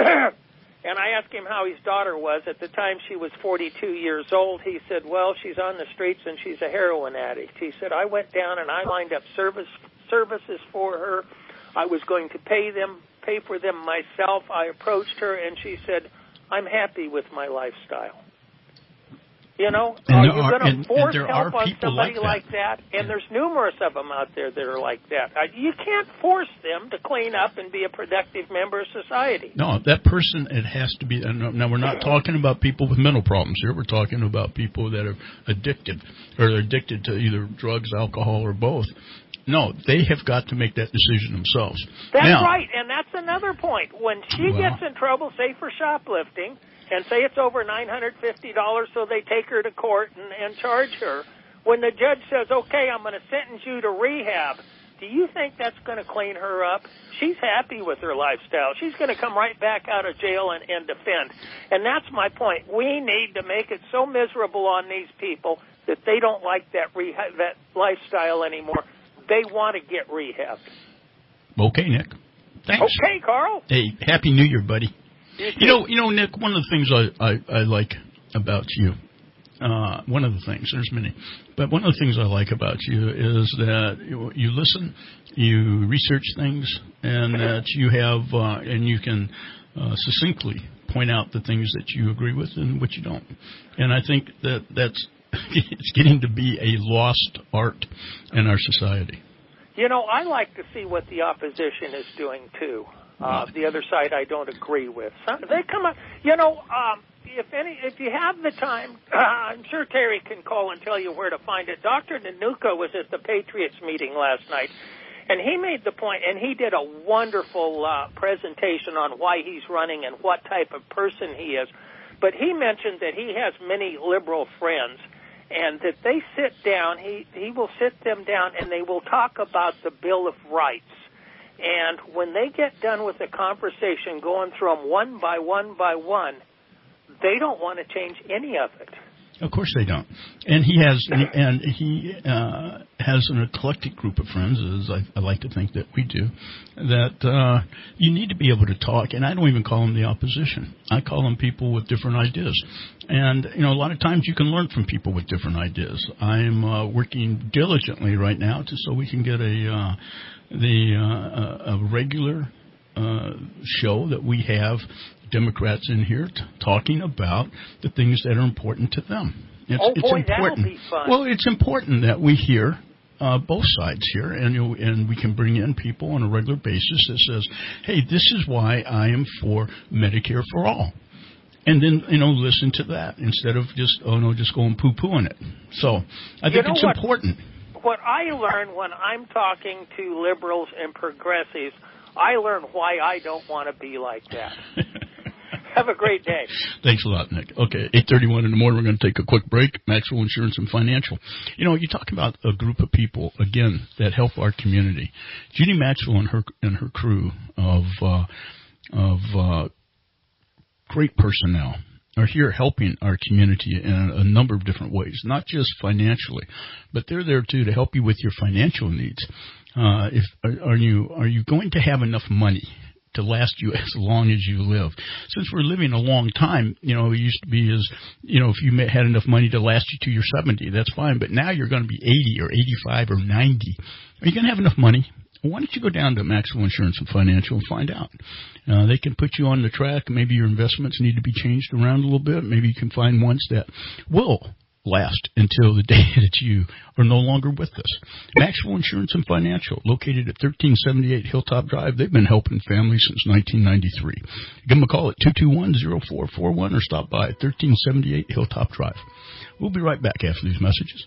[SPEAKER 28] and I asked him how his daughter was. At the time, she was 42 years old. He said, well, she's on the streets and she's a heroin addict. He said, I went down and I lined up services for her. I was going to pay for them myself. I approached her and she said, I'm happy with my lifestyle. You know,
[SPEAKER 2] and
[SPEAKER 28] are you going to force
[SPEAKER 2] there
[SPEAKER 28] help
[SPEAKER 2] are
[SPEAKER 28] on
[SPEAKER 2] people
[SPEAKER 28] somebody
[SPEAKER 2] like
[SPEAKER 28] that? And there's numerous of them out there that are like that. You can't force them to clean up and be a productive member of society.
[SPEAKER 2] No, that person, it has to be. Now, we're not talking about people with mental problems here. We're talking about people that are addicted, or they're addicted to either drugs, alcohol, or both. No, they have got to make that decision themselves.
[SPEAKER 28] That's
[SPEAKER 2] now,
[SPEAKER 28] right, and that's another point. When she gets in trouble, say for shoplifting, and say it's over $950, so they take her to court and charge her, when the judge says, okay, I'm going to sentence you to rehab, do you think that's going to clean her up? She's happy with her lifestyle. She's going to come right back out of jail and defend. And that's my point. We need to make it so miserable on these people that they don't like that lifestyle anymore. They want to get rehabbed.
[SPEAKER 2] Okay, Nick. Thanks.
[SPEAKER 28] Okay, Carl.
[SPEAKER 2] Hey, Happy New Year, buddy. You know, Nick, one of the things I like about you, one of the things, there's many, but one of the things I like about you is that you listen, you research things, and that you have, and you can succinctly point out the things that you agree with and what you don't. And I think that's it's getting to be a lost art in our society.
[SPEAKER 28] You know, I like to see what the opposition is doing, too. The other side I don't agree with. They come up, you know, if you have the time, I'm sure Terry can call and tell you where to find it. Dr. Nanuka was at the Patriots meeting last night, and he made the point, and he did a wonderful presentation on why he's running and what type of person he is. But he mentioned that he has many liberal friends, and that they sit down, he will sit them down, and they will talk about the Bill of Rights. And when they get done with the conversation, going through them one by one by one, they don't want to change any of it.
[SPEAKER 2] Of course they don't. And he has an eclectic group of friends, as I like to think that we do, that you need to be able to talk. And I don't even call them the opposition. I call them people with different ideas. And, you know, a lot of times you can learn from people with different ideas. I'm working diligently right now so we can get a regular show that we have Democrats in here talking about the things that are important to them. It's important.
[SPEAKER 28] That'll be fun.
[SPEAKER 2] Well, it's important that we hear both sides here, and we can bring in people on a regular basis that says, hey, this is why I am for Medicare for all. And then, you know, listen to that instead of just going poo-pooing it. So I think it's important.
[SPEAKER 28] What I learn when I'm talking to liberals and progressives, I learn why I don't want to be like that. Have a great day.
[SPEAKER 2] Thanks a lot, Nick. Okay, 8:31 in the morning. We're going to take a quick break. Maxwell Insurance and Financial. You know, you talk about a group of people, again, that help our community. Judy Maxwell and her crew of great personnel are here helping our community in a number of different ways, not just financially, but they're there, too, to help you with your financial needs. Are you going to have enough money to last you as long as you live? Since we're living a long time, you know, it used to be if you had enough money to last you to your 70, that's fine. But now you're going to be 80 or 85 or 90. Are you going to have enough money? Why don't you go down to Maxwell Insurance and Financial and find out? They can put you on the track. Maybe your investments need to be changed around a little bit. Maybe you can find ones that will last until the day that you are no longer with us. Maxwell Insurance and Financial, located at 1378 Hilltop Drive. They've been helping families since 1993. Give them a call at 221-0441 or stop by at 1378 Hilltop Drive. We'll be right back after these messages.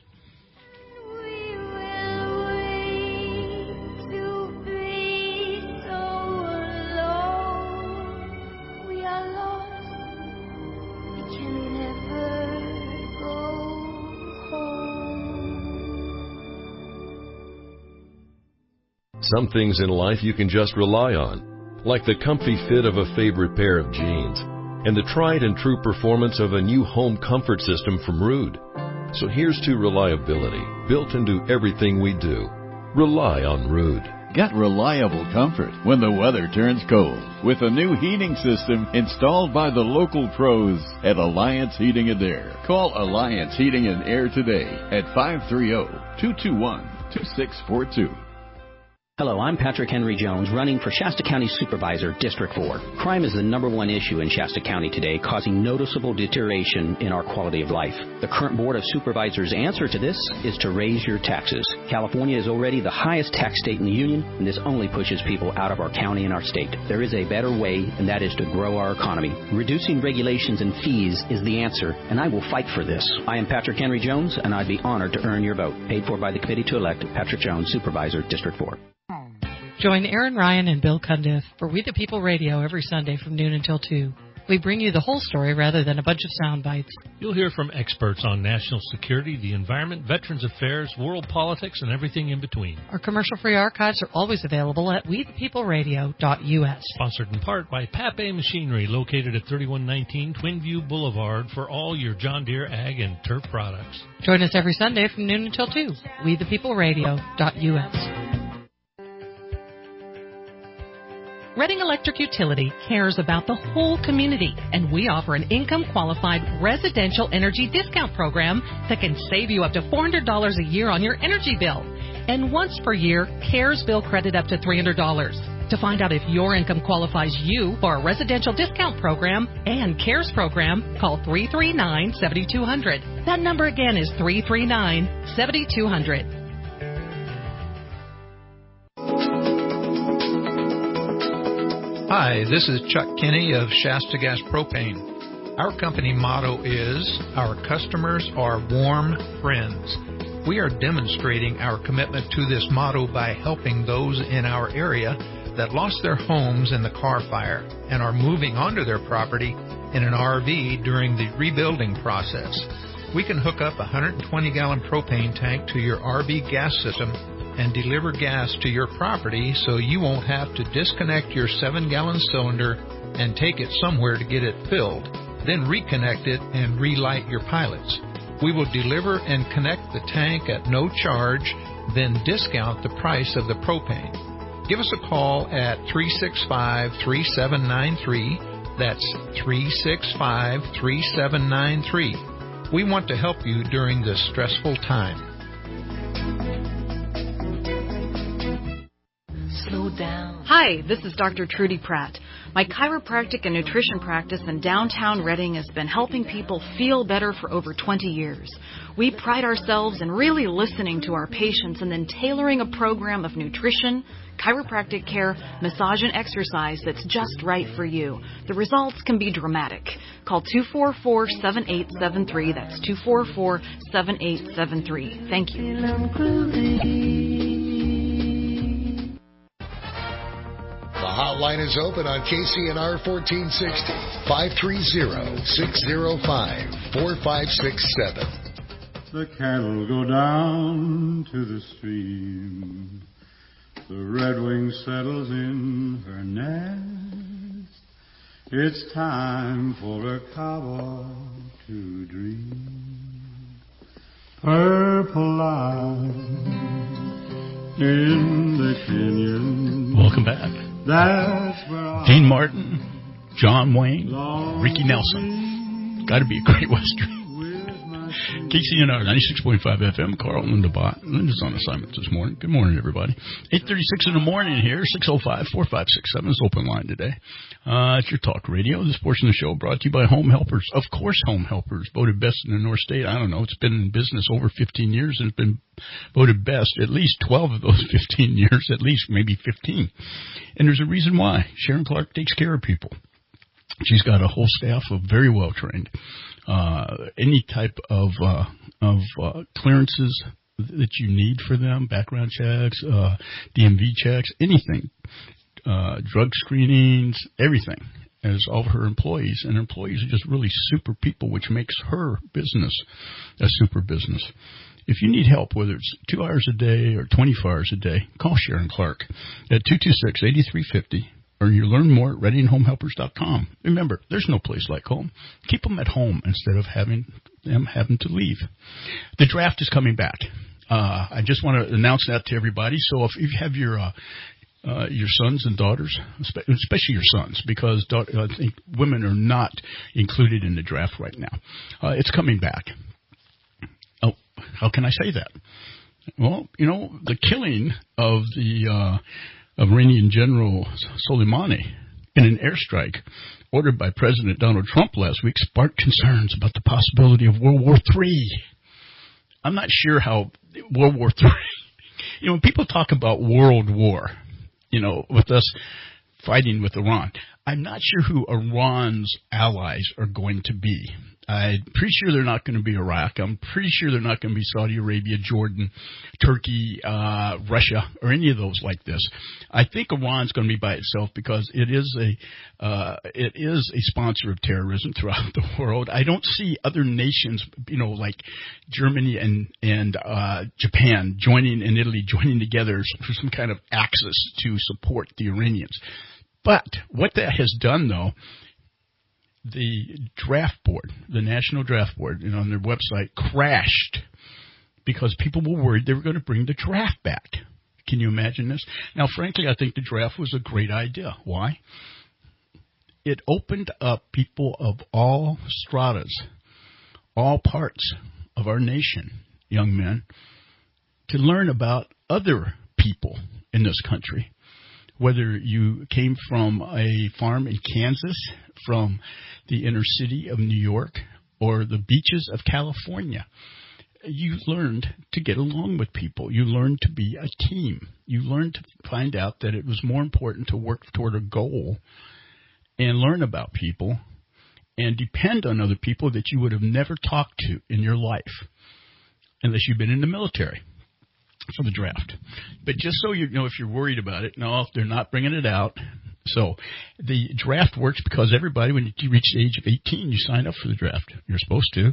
[SPEAKER 5] Some things in life you can just rely on, like the comfy fit of a favorite pair of jeans and the tried and true performance of a new home comfort system from Ruud. So here's to reliability, built into everything we do. Rely on Ruud.
[SPEAKER 6] Get reliable comfort when the weather turns cold with a new heating system installed by the local pros at Alliance Heating and Air. Call Alliance Heating and Air today at 530-221-2642.
[SPEAKER 7] Hello, I'm Patrick Henry Jones, running for Shasta County Supervisor, District 4. Crime is the #1 issue in Shasta County today, causing noticeable deterioration in our quality of life. The current Board of Supervisors' answer to this is to raise your taxes. California is already the highest tax state in the union, and this only pushes people out of our county and our state. There is a better way, and that is to grow our economy. Reducing regulations and fees is the answer, and I will fight for this. I am Patrick Henry Jones, and I'd be honored to earn your vote. Paid for by the committee to elect Patrick Jones, Supervisor, District 4.
[SPEAKER 8] Join Aaron Ryan and Bill Cundiff for We the People Radio every Sunday from noon until 2. We bring you the whole story rather than a bunch of sound bites.
[SPEAKER 9] You'll hear from experts on national security, the environment, veterans affairs, world politics, and everything in between.
[SPEAKER 8] Our commercial-free archives are always available at wethepeopleradio.us.
[SPEAKER 9] Sponsored in part by Pape Machinery, located at 3119 Twinview Boulevard, for all your John Deere ag and turf products.
[SPEAKER 8] Join us every Sunday from noon until 2. wethepeopleradio.us. Reading Electric Utility cares about the whole community, and we offer an income-qualified residential energy discount program that can save you up to $400 a year on your energy bill. And once per year, CARES bill credit up to $300. To find out if your income qualifies you for a residential discount program and CARES program, call 339-7200. That number again is 339-7200.
[SPEAKER 10] Hi, this is Chuck Kinney of Shasta Gas Propane. Our company motto is, our customers are warm friends. We are demonstrating our commitment to this motto by helping those in our area that lost their homes in the Carr Fire and are moving onto their property in an RV during the rebuilding process. We can hook up a 120-gallon propane tank to your RV gas system and deliver gas to your property so you won't have to disconnect your 7-gallon cylinder and take it somewhere to get it filled, then reconnect it and relight your pilots. We will deliver and connect the tank at no charge, then discount the price of the propane. Give us a call at 365-3793. That's 365-3793. We want to help you during this stressful time.
[SPEAKER 11] Hi, this is Dr. Trudy Pratt. My chiropractic and nutrition practice in downtown Reading has been helping people feel better for over 20 years. We pride ourselves in really listening to our patients and then tailoring a program of nutrition, chiropractic care, massage, and exercise that's just right for you. The results can be dramatic. Call 244-7873. That's 244-7873. Thank you.
[SPEAKER 1] The hotline is open on KCNR 1460, 530-605-4567.
[SPEAKER 14] The cattle go down to the stream. The redwing settles in her nest. It's time for a cowboy to dream. Purple light in the canyon.
[SPEAKER 2] Welcome back.
[SPEAKER 14] That's where
[SPEAKER 2] Dean Martin, John Wayne, Ricky Nelson. Got to be a great Western. KCNR 96.5 FM, Carl Lindabaugh. Linda's on assignment this morning. Good morning, everybody. 8:36 in the morning here, 605-4567 is open line today. It's your talk radio. This portion of the show brought to you by Home Helpers. Of course, Home Helpers, voted best in the North State. I don't know. It's been in business over 15 years, and it's been voted best at least 12 of those 15 years, at least maybe 15. And there's a reason why. Sharon Clark takes care of people. She's got a whole staff of very well trained. Any type of clearances that you need for them, background checks, DMV checks, anything, drug screenings, everything, as all of her employees. And her employees are just really super people, which makes her business a super business. If you need help, whether it's 2 hours a day or 24 hours a day, call Sharon Clark at 226-8350. Or you learn more at ReadingHomeHelpers.com. Remember, there's no place like home. Keep them at home instead of having to leave. The draft is coming back. I just want to announce that to everybody. So if you have your sons and daughters, especially your sons, because I think women are not included in the draft right now. It's coming back. Oh, how can I say that? Well, the killing of the Iranian General Soleimani in an airstrike ordered by President Donald Trump last week sparked concerns about the possibility of World War III. I'm not sure how World War III... when people talk about World War, with us fighting with Iran, I'm not sure who Iran's allies are going to be. I'm pretty sure they're not going to be Iraq. I'm pretty sure they're not going to be Saudi Arabia, Jordan, Turkey, Russia, or any of those like this. I think Iran's going to be by itself because it is a sponsor of terrorism throughout the world. I don't see other nations, like Germany and Japan and Italy joining together for some kind of axis to support the Iranians. But what that has done, though, the draft board, the National Draft Board, on their website crashed because people were worried they were going to bring the draft back. Can you imagine this? Now, frankly, I think the draft was a great idea. Why? It opened up people of all stratas, all parts of our nation, young men, to learn about other people in this country. Whether you came from a farm in Kansas, from the inner city of New York, or the beaches of California, you learned to get along with people. You learned to be a team. You learned to find out that it was more important to work toward a goal and learn about people and depend on other people that you would have never talked to in your life unless you've been in the military. For the draft. But just so you know, if you're worried about it, no, they're not bringing it out. So the draft works because everybody, when you reach the age of 18, you sign up for the draft. You're supposed to.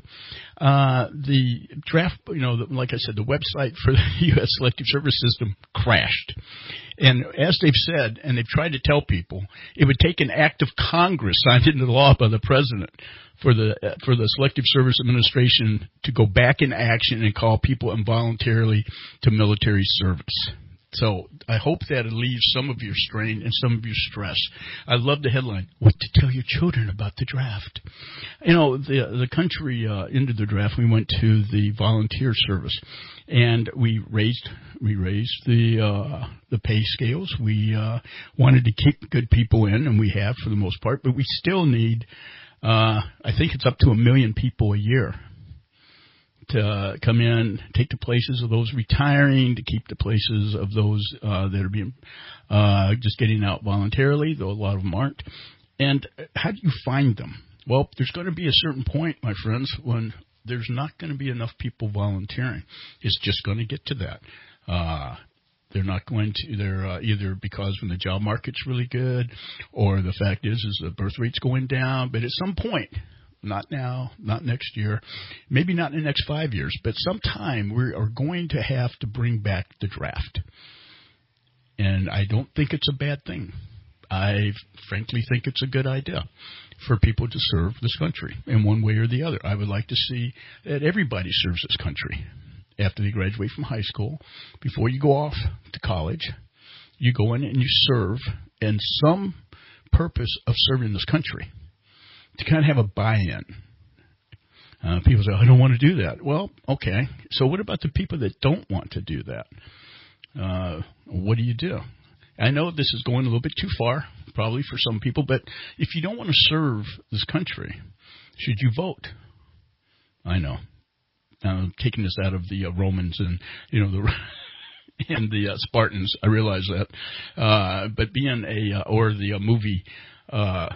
[SPEAKER 2] The draft, like I said, the website for the U.S. Selective Service System crashed. And as they've said, and they've tried to tell people, it would take an act of Congress signed into law by the president for the Selective Service Administration to go back in action and call people involuntarily to military service. So I hope that relieves some of your strain and some of your stress. I love the headline, What to Tell Your Children About the Draft. The country into the draft, we went to the volunteer service, and we raised the pay scales. We wanted to keep good people in, and we have for the most part, but we still need, I think it's up to 1 million people a year to come in, take the places of those retiring, to keep the places of those that are being just getting out voluntarily, though a lot of them aren't. And how do you find them? Well, there's going to be a certain point, my friends, when there's not going to be enough people volunteering. It's just going to get to that. They're not going to, they're either because when the job market's really good, or the fact is the birth rate's going down, but at some point, not now, not next year, maybe not in the next 5 years, but sometime we are going to have to bring back the draft. And I don't think it's a bad thing. I frankly think it's a good idea for people to serve this country in one way or the other. I would like to see that everybody serves this country. After they graduate from high school, before you go off to college, you go in and you serve in some purpose of serving this country, to kind of have a buy-in. People say, I don't want to do that. Well, okay. So what about the people that don't want to do that? What do you do? I know this is going a little bit too far, probably for some people, but if you don't want to serve this country, should you vote? I know. Taking this out of the Romans and, and the Spartans, I realize that. But being or the movie, I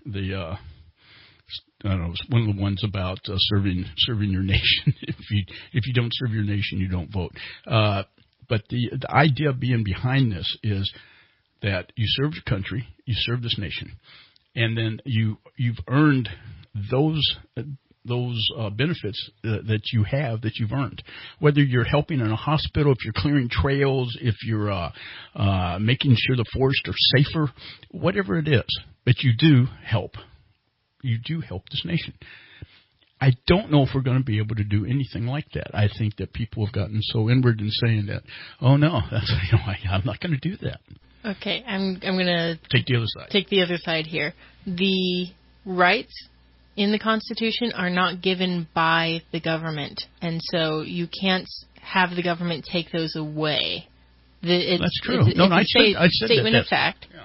[SPEAKER 2] don't know, one of the ones about serving your nation. If you don't serve your nation, you don't vote. But the idea being behind this is that you serve your country, you serve this nation, and then you've earned those benefits that you've earned. Whether you're helping in a hospital, if you're clearing trails, if you're making sure the forests are safer, whatever it is, but you do help. You do help this nation. I don't know if we're going to be able to do anything like that. I think that people have gotten so inward in saying that, oh no, that's, I'm not going to do that.
[SPEAKER 3] Okay, I'm going to
[SPEAKER 2] take the other side.
[SPEAKER 3] Take the other side here. The rights in the Constitution are not given by the government, and so you can't have the government take those away.
[SPEAKER 2] That's true.
[SPEAKER 3] It's a statement of fact. Yeah.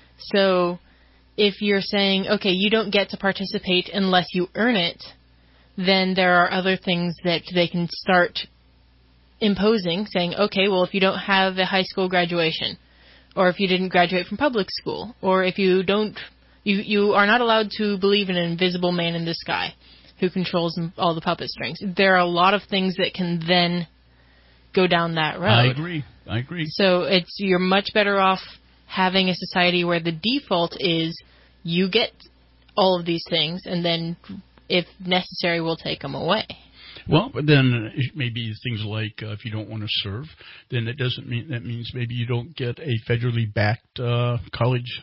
[SPEAKER 3] So if you're saying, okay, you don't get to participate unless you earn it, then there are other things that they can start imposing, saying, okay, well, if you don't have a high school graduation, or if you didn't graduate from public school, or if you don't, you are not allowed to believe in an invisible man in the sky who controls all the puppet strings. There are a lot of things that can then go down that road.
[SPEAKER 2] I agree.
[SPEAKER 3] So you're much better off having a society where the default is you get all of these things, and then, if necessary, we'll take them away.
[SPEAKER 2] Well, but then maybe things like if you don't want to serve, then that means maybe you don't get a federally backed college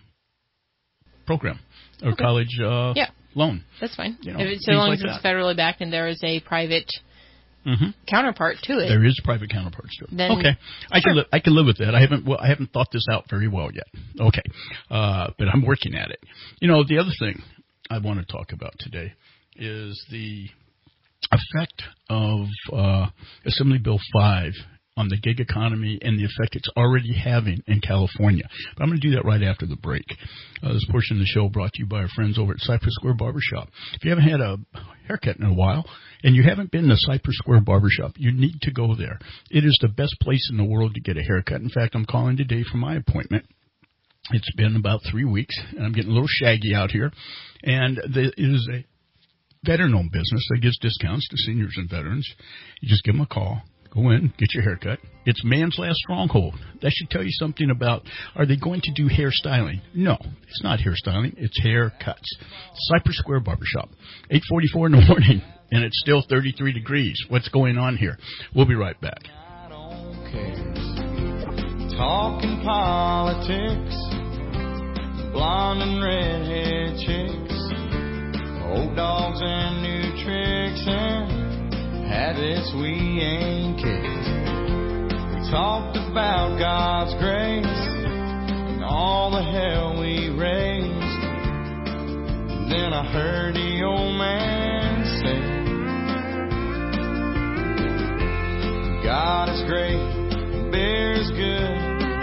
[SPEAKER 2] program or college loan.
[SPEAKER 3] That's fine. So long as it's federally backed and there is a private counterpart to it.
[SPEAKER 2] There is private counterparts to it.
[SPEAKER 3] Then,
[SPEAKER 2] okay, I can live with that. I haven't thought this out very well yet. Okay, but I'm working at it. The other thing I want to talk about today is the effect of Assembly Bill 5 on the gig economy and the effect it's already having in California. But I'm going to do that right after the break. This portion of the show brought to you by our friends over at Cypress Square Barbershop. If you haven't had a haircut in a while and you haven't been to Cypress Square Barbershop, you need to go there. It is the best place in the world to get a haircut. In fact, I'm calling today for my appointment. It's been about 3 weeks, and I'm getting a little shaggy out here. And it is a veteran-owned business that gives discounts to seniors and veterans. You just give them a call. Go in, get your haircut. It's man's last stronghold. That should tell you something about, are they going to do hairstyling? No, it's not hairstyling. It's haircuts. Cypress Square Barbershop, 8:44 in the morning, and it's still 33 degrees. What's going on here? We'll be right back.
[SPEAKER 12] I don't care. Talking politics, blonde and redhead chicks, old dogs and new tricks, and habits we ain't kicked. We talked about God's grace and all the hell we raised. And then I heard the old man say, God is great, beer is good,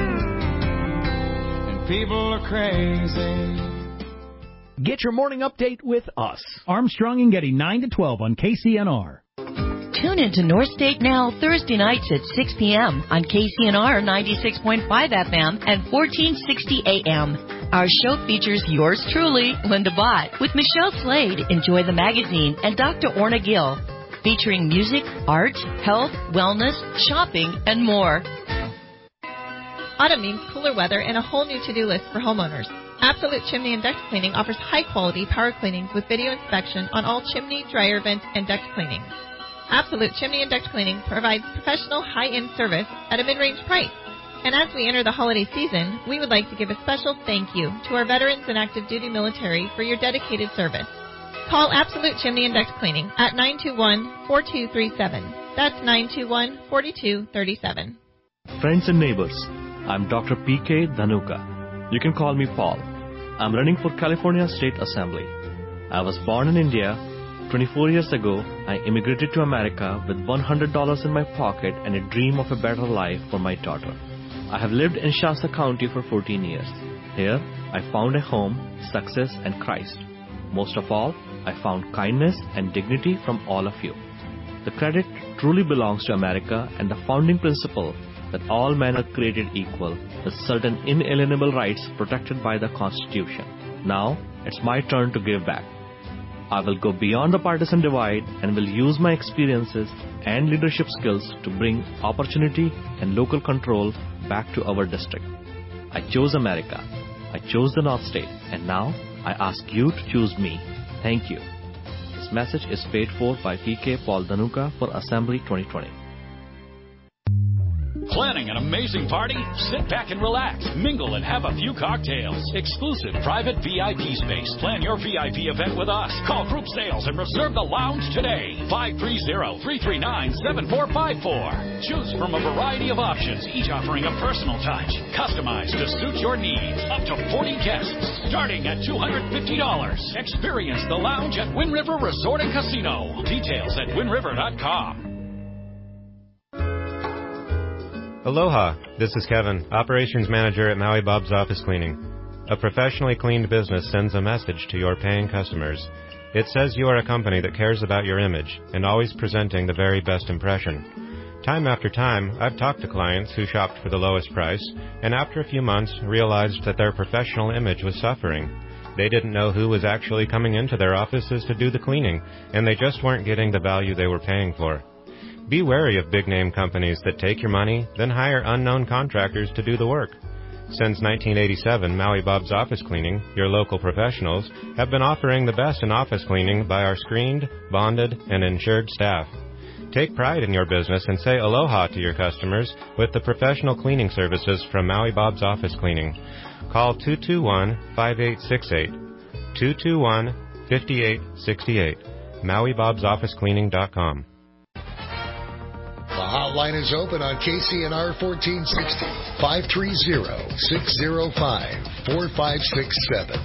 [SPEAKER 12] and people are crazy.
[SPEAKER 21] Get your morning update with us. Armstrong and Getty, 9 to 12 on KCNR.
[SPEAKER 23] Tune into North State Now Thursday nights at 6 p.m. on KCNR 96.5 FM and 1460 AM. Our show features yours truly, Linda Bott, with Michelle Slade, Enjoy the Magazine, and Dr. Orna Gill, featuring music, art, health, wellness, shopping, and more.
[SPEAKER 15] Autumn means cooler weather and a whole new to-do list for homeowners. Absolute Chimney and Duct Cleaning offers high-quality power cleanings with video inspection on all chimney, dryer vent, and duct cleanings. Absolute Chimney and Duct Cleaning provides professional, high-end service at a mid-range price. And as we enter the holiday season, we would like to give a special thank you to our veterans and active duty military for your dedicated service. Call Absolute Chimney and Duct Cleaning at 921-4237. That's 921-4237.
[SPEAKER 16] Friends and neighbors, I'm Dr. P.K. Dhanuka. You can call me Paul. I'm running for California State Assembly. I was born in India. 24 years ago, I immigrated to America with $100 in my pocket and a dream of a better life for my daughter. I have lived in Shasta County for 14 years. Here, I found a home, success, and Christ. Most of all, I found kindness and dignity from all of you. The credit truly belongs to America and the founding principle that all men are created equal, with certain inalienable rights protected by the Constitution. Now, it's my turn to give back. I will go beyond the partisan divide and will use my experiences and leadership skills to bring opportunity and local control back to our district. I chose America. I chose the North State. And now, I ask you to choose me. Thank you. This message is paid for by P.K. Paul Dhanuka for Assembly 2020.
[SPEAKER 17] Planning an amazing party? Sit back and relax, mingle and have a few cocktails. Exclusive private VIP space. Plan your VIP event with us. Call Group Sales and reserve the lounge today. 530-339-7454. Choose from a variety of options, each offering a personal touch, customized to suit your needs. Up to 40 guests, starting at $250. Experience the lounge at Wind River Resort and Casino. Details at windriver.com.
[SPEAKER 4] Aloha, this is Kevin, Operations Manager at Maui Bob's Office Cleaning. A professionally cleaned business sends a message to your paying customers. It says you are a company that cares about your image and always presenting the very best impression. Time after time, I've talked to clients who shopped for the lowest price and after a few months realized that their professional image was suffering. They didn't know who was actually coming into their offices to do the cleaning, and they just weren't getting the value they were paying for. Be wary of big-name companies that take your money, then hire unknown contractors to do the work. Since 1987, Maui Bob's Office Cleaning, your local professionals, have been offering the best in office cleaning by our screened, bonded, and insured staff. Take pride in your business and say aloha to your customers with the professional cleaning services from Maui Bob's Office Cleaning. Call 221-5868, 221-5868, MauiBob'sOfficeCleaning.com.
[SPEAKER 1] The hotline is open on KCNR 1460, 530-605-4567.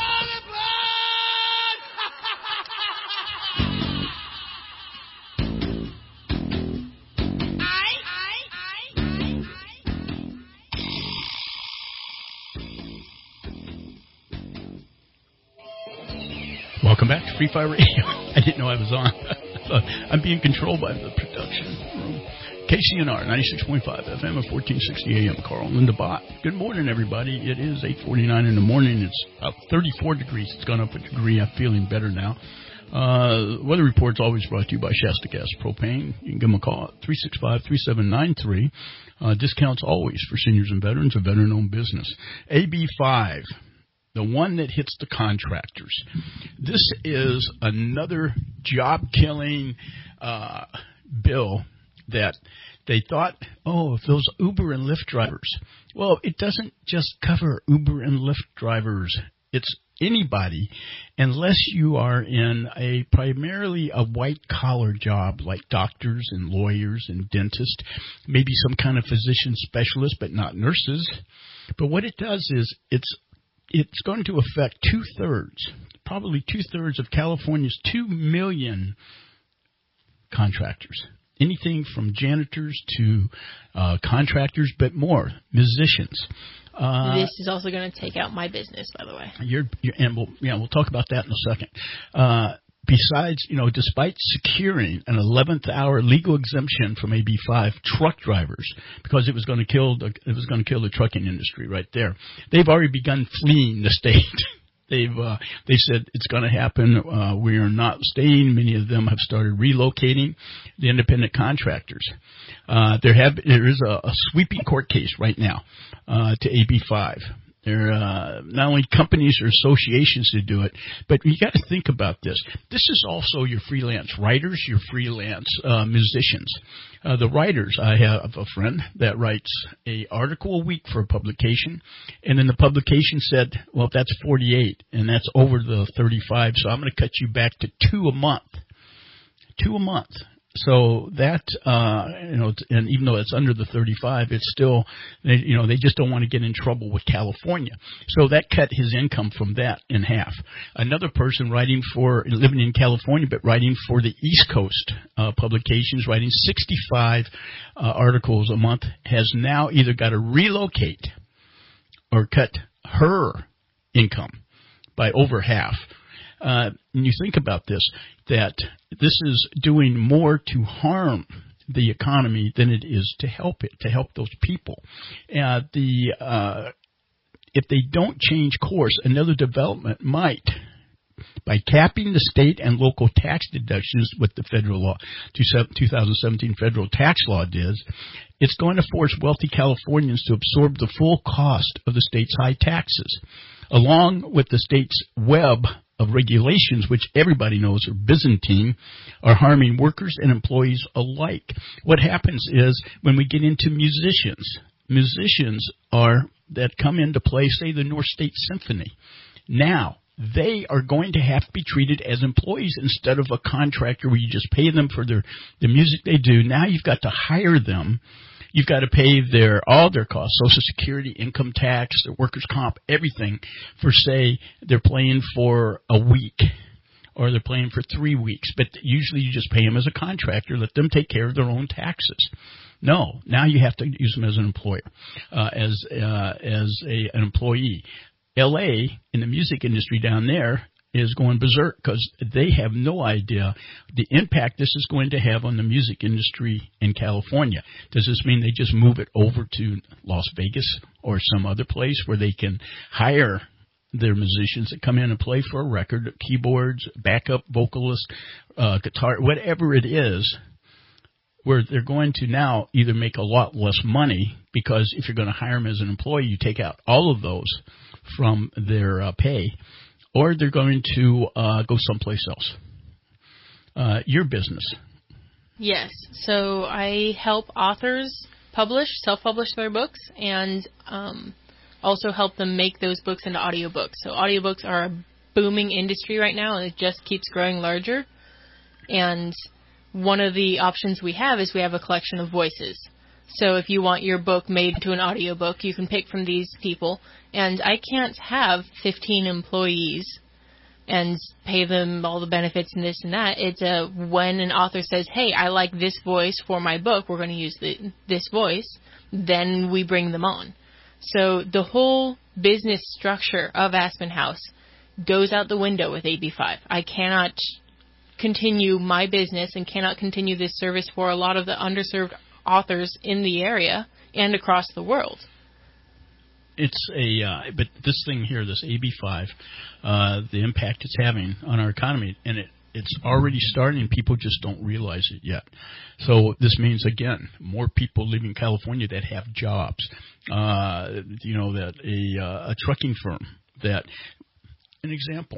[SPEAKER 2] Welcome back to Free Fire Radio. I didn't know I was on. I'm being controlled by the production room. KCNR 96.5 FM at 1460 AM. Carl and Linda Bott. Good morning, everybody. It is 8:49 in the morning. It's 34 degrees. It's gone up a degree. I'm feeling better now. Weather report's always brought to you by Shasta Gas Propane. You can give them a call at 365-3793. Discounts always for seniors and veterans, a veteran-owned business. AB5. The one that hits the contractors. This is another job-killing bill that they thought, if those Uber and Lyft drivers. Well, it doesn't just cover Uber and Lyft drivers. It's anybody, unless you are in primarily a white-collar job like doctors and lawyers and dentists, maybe some kind of physician specialist, but not nurses. But what it does is it's going to affect probably two-thirds of California's 2 million contractors. Anything from janitors to contractors, but more, musicians.
[SPEAKER 3] This is also going to take out my business, by the way.
[SPEAKER 2] We'll talk about that in a second. Besides, despite securing an 11th hour legal exemption from AB5 truck drivers, because it was going to kill the trucking industry right there, they've already begun fleeing the state. They said it's going to happen. We are not staying. Many of them have started relocating the independent contractors. There is a sweeping court case right now to AB5. There are not only companies or associations that do it, but you got to think about this. This is also your freelance writers, your freelance musicians. The writers, I have a friend that writes an article a week for a publication, and then the publication said, well, that's 48, and that's over the 35, so I'm going to cut you back to 2 a month. 2 a month. So that, and even though it's under the 35, it's still, they just don't want to get in trouble with California. So that cut his income from that in half. Another person living in California, but writing for the East Coast publications, writing 65 articles a month, has now either got to relocate or cut her income by over half. When you think about this, that this is doing more to harm the economy than it is to help those people. If they don't change course, another development might, by capping the state and local tax deductions with the federal law, 2017 federal tax law it's going to force wealthy Californians to absorb the full cost of the state's high taxes, along with the state's web of regulations, which everybody knows are Byzantine, are harming workers and employees alike. What happens is when we get into musicians that come into play, say the North State Symphony. Now, they are going to have to be treated as employees instead of a contractor where you just pay them for the music they do. Now you've got to hire them. You've got to pay all their costs, Social Security, income tax, their workers' comp, everything for, say, they're playing for a week or they're playing for 3 weeks. But usually you just pay them as a contractor, let them take care of their own taxes. No, now you have to use them as an employer, as an employee. L.A. in the music industry down there is going berserk because they have no idea the impact this is going to have on the music industry in California. Does this mean they just move it over to Las Vegas or some other place where they can hire their musicians that come in and play for a record, keyboards, backup vocalists, guitar, whatever it is, where they're going to now either make a lot less money because if you're going to hire them as an employee, you take out all of those from their pay, or they're going to go someplace else. Your business.
[SPEAKER 3] Yes. So I help authors self-publish their books, and also help them make those books into audiobooks. So audiobooks are a booming industry right now, and it just keeps growing larger. And one of the options we have is we have a collection of voices. So if you want your book made into an audiobook, you can pick from these people. And I can't have 15 employees and pay them all the benefits and this and that. It's when an author says, hey, I like this voice for my book, we're going to use this voice, then we bring them on. So the whole business structure of Aspen House goes out the window with AB5. I cannot continue my business and cannot continue this service for a lot of the underserved authors in the area and across the world.
[SPEAKER 2] It's but this thing here, this AB5, the impact it's having on our economy, and it's already starting. People just don't realize it yet. So this means, again, more people leaving California that have jobs. That a trucking firm that, an example.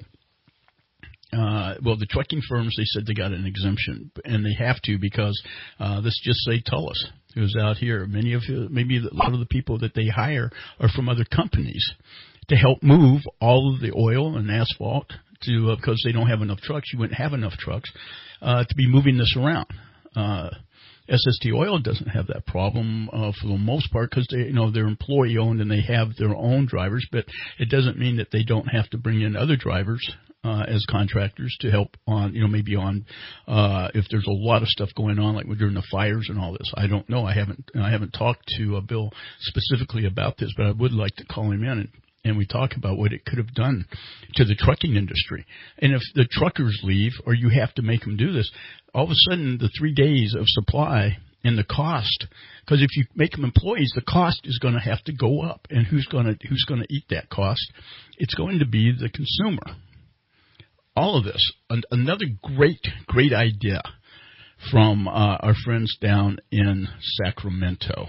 [SPEAKER 2] The trucking firms, they said they got an exemption, and they have to because let's just say Tullis, who's out here. Maybe a lot of the people that they hire are from other companies to help move all of the oil and asphalt to because they don't have enough trucks. You wouldn't have enough trucks to be moving this around. SST Oil doesn't have that problem for the most part because they're employee owned and they have their own drivers, but it doesn't mean that they don't have to bring in other drivers as contractors to help on, maybe on if there's a lot of stuff going on like during the fires and all this. I don't know. I haven't talked to Bill specifically about this, but I would like to call him in and we talk about what it could have done to the trucking industry. And if the truckers leave or you have to make them do this, all of a sudden the 3 days of supply and the cost, because if you make them employees, the cost is going to have to go up. And who's going to eat that cost? It's going to be the consumer. All of this, another great idea from our friends down in Sacramento.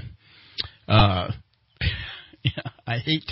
[SPEAKER 2] I hate,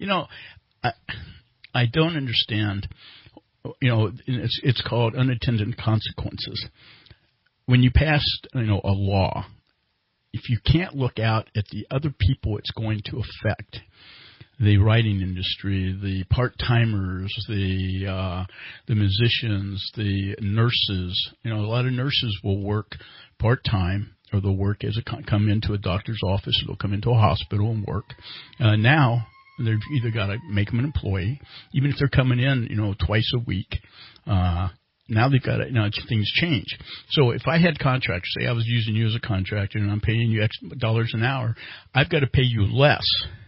[SPEAKER 2] I don't understand, it's called unintended consequences. When you pass, a law, if you can't look out at the other people it's going to affect, the writing industry, the part-timers, the musicians, the nurses, a lot of nurses will work part-time, or they'll work come into a doctor's office, or they'll come into a hospital and work. Now, they've either got to make them an employee, even if they're coming in, twice a week. Now they've got to, things change. So if I had contractors, say I was using you as a contractor and I'm paying you X dollars an hour, I've got to pay you less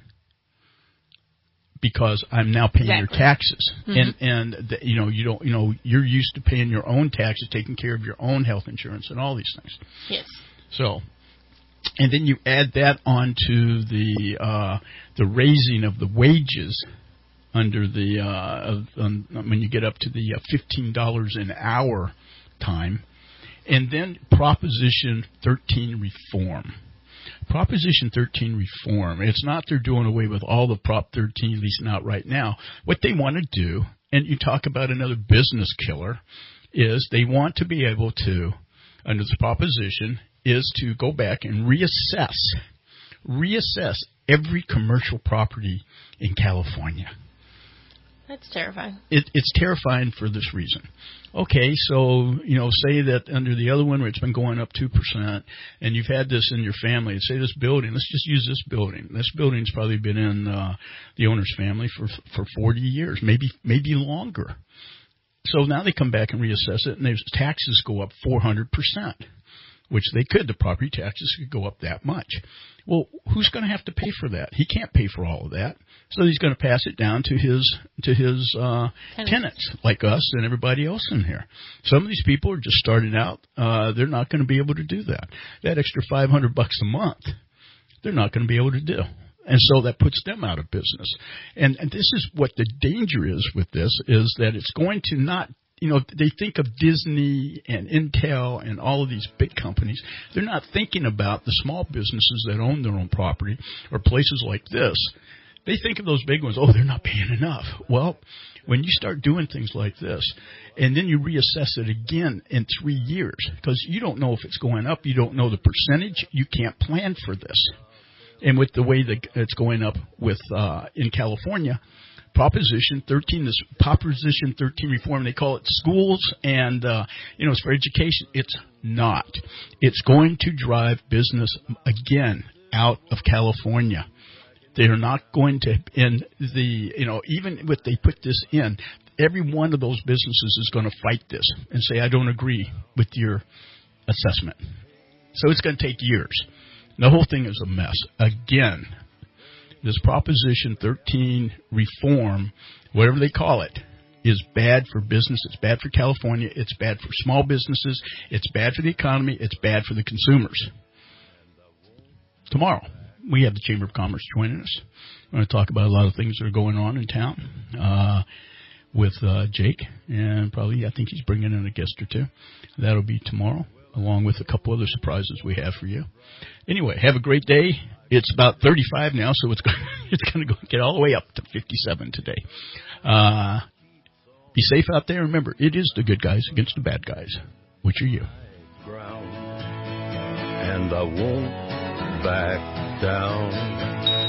[SPEAKER 2] because I'm now paying your taxes. Mm-hmm. You're used to paying your own taxes, taking care of your own health insurance and all these things.
[SPEAKER 3] Yes.
[SPEAKER 2] So, and then you add that onto the raising of the wages under when you get up to the $15 an hour time, and then Proposition 13 reform. Proposition 13 reform. It's not they're doing away with all the Prop 13, at least not right now. What they want to do, and you talk about another business killer, is they want to be able to, under this proposition, is to go back and reassess every commercial property in California.
[SPEAKER 3] That's terrifying.
[SPEAKER 2] It's terrifying for this reason. Okay, so, say that under the other one where it's been going up 2%, and you've had this in your family, say this building, let's just use this building. This building's probably been in the owner's family for 40 years, maybe longer. So now they come back and reassess it, and their taxes go up 400%. which they could. The property taxes could go up that much. Well, who's going to have to pay for that? He can't pay for all of that. So he's going to pass it down to his tenants, like us and everybody else in here. Some of these people are just starting out. They're not going to be able to do that. That extra $500 a month, they're not going to be able to do. And so that puts them out of business. And this is what the danger is with this, is that it's going to not, they think of Disney and Intel and all of these big companies. They're not thinking about the small businesses that own their own property or places like this. They think of those big ones, they're not paying enough. Well, when you start doing things like this, and then you reassess it again in 3 years, because you don't know if it's going up, you don't know the percentage, you can't plan for this. And with the way that it's going up with in California, Proposition 13, this Proposition 13 reform, they call it schools and, it's for education. It's not. It's going to drive business again out of California. They're not going to, in the, even if they put this in, every one of those businesses is going to fight this and say, I don't agree with your assessment. So it's going to take years. The whole thing is a mess. Again, this Proposition 13 reform, whatever they call it, is bad for business. It's bad for California. It's bad for small businesses. It's bad for the economy. It's bad for the consumers. Tomorrow, we have the Chamber of Commerce joining us. We're going to talk about a lot of things that are going on in town with Jake. And probably, I think he's bringing in a guest or two. That'll be tomorrow, along with a couple other surprises we have for you. Anyway, have a great day. It's about 35 now, so it's going to get all the way up to 57 today. Be safe out there. Remember, it is the good guys against the bad guys. Which are you?
[SPEAKER 5] And I won't back down.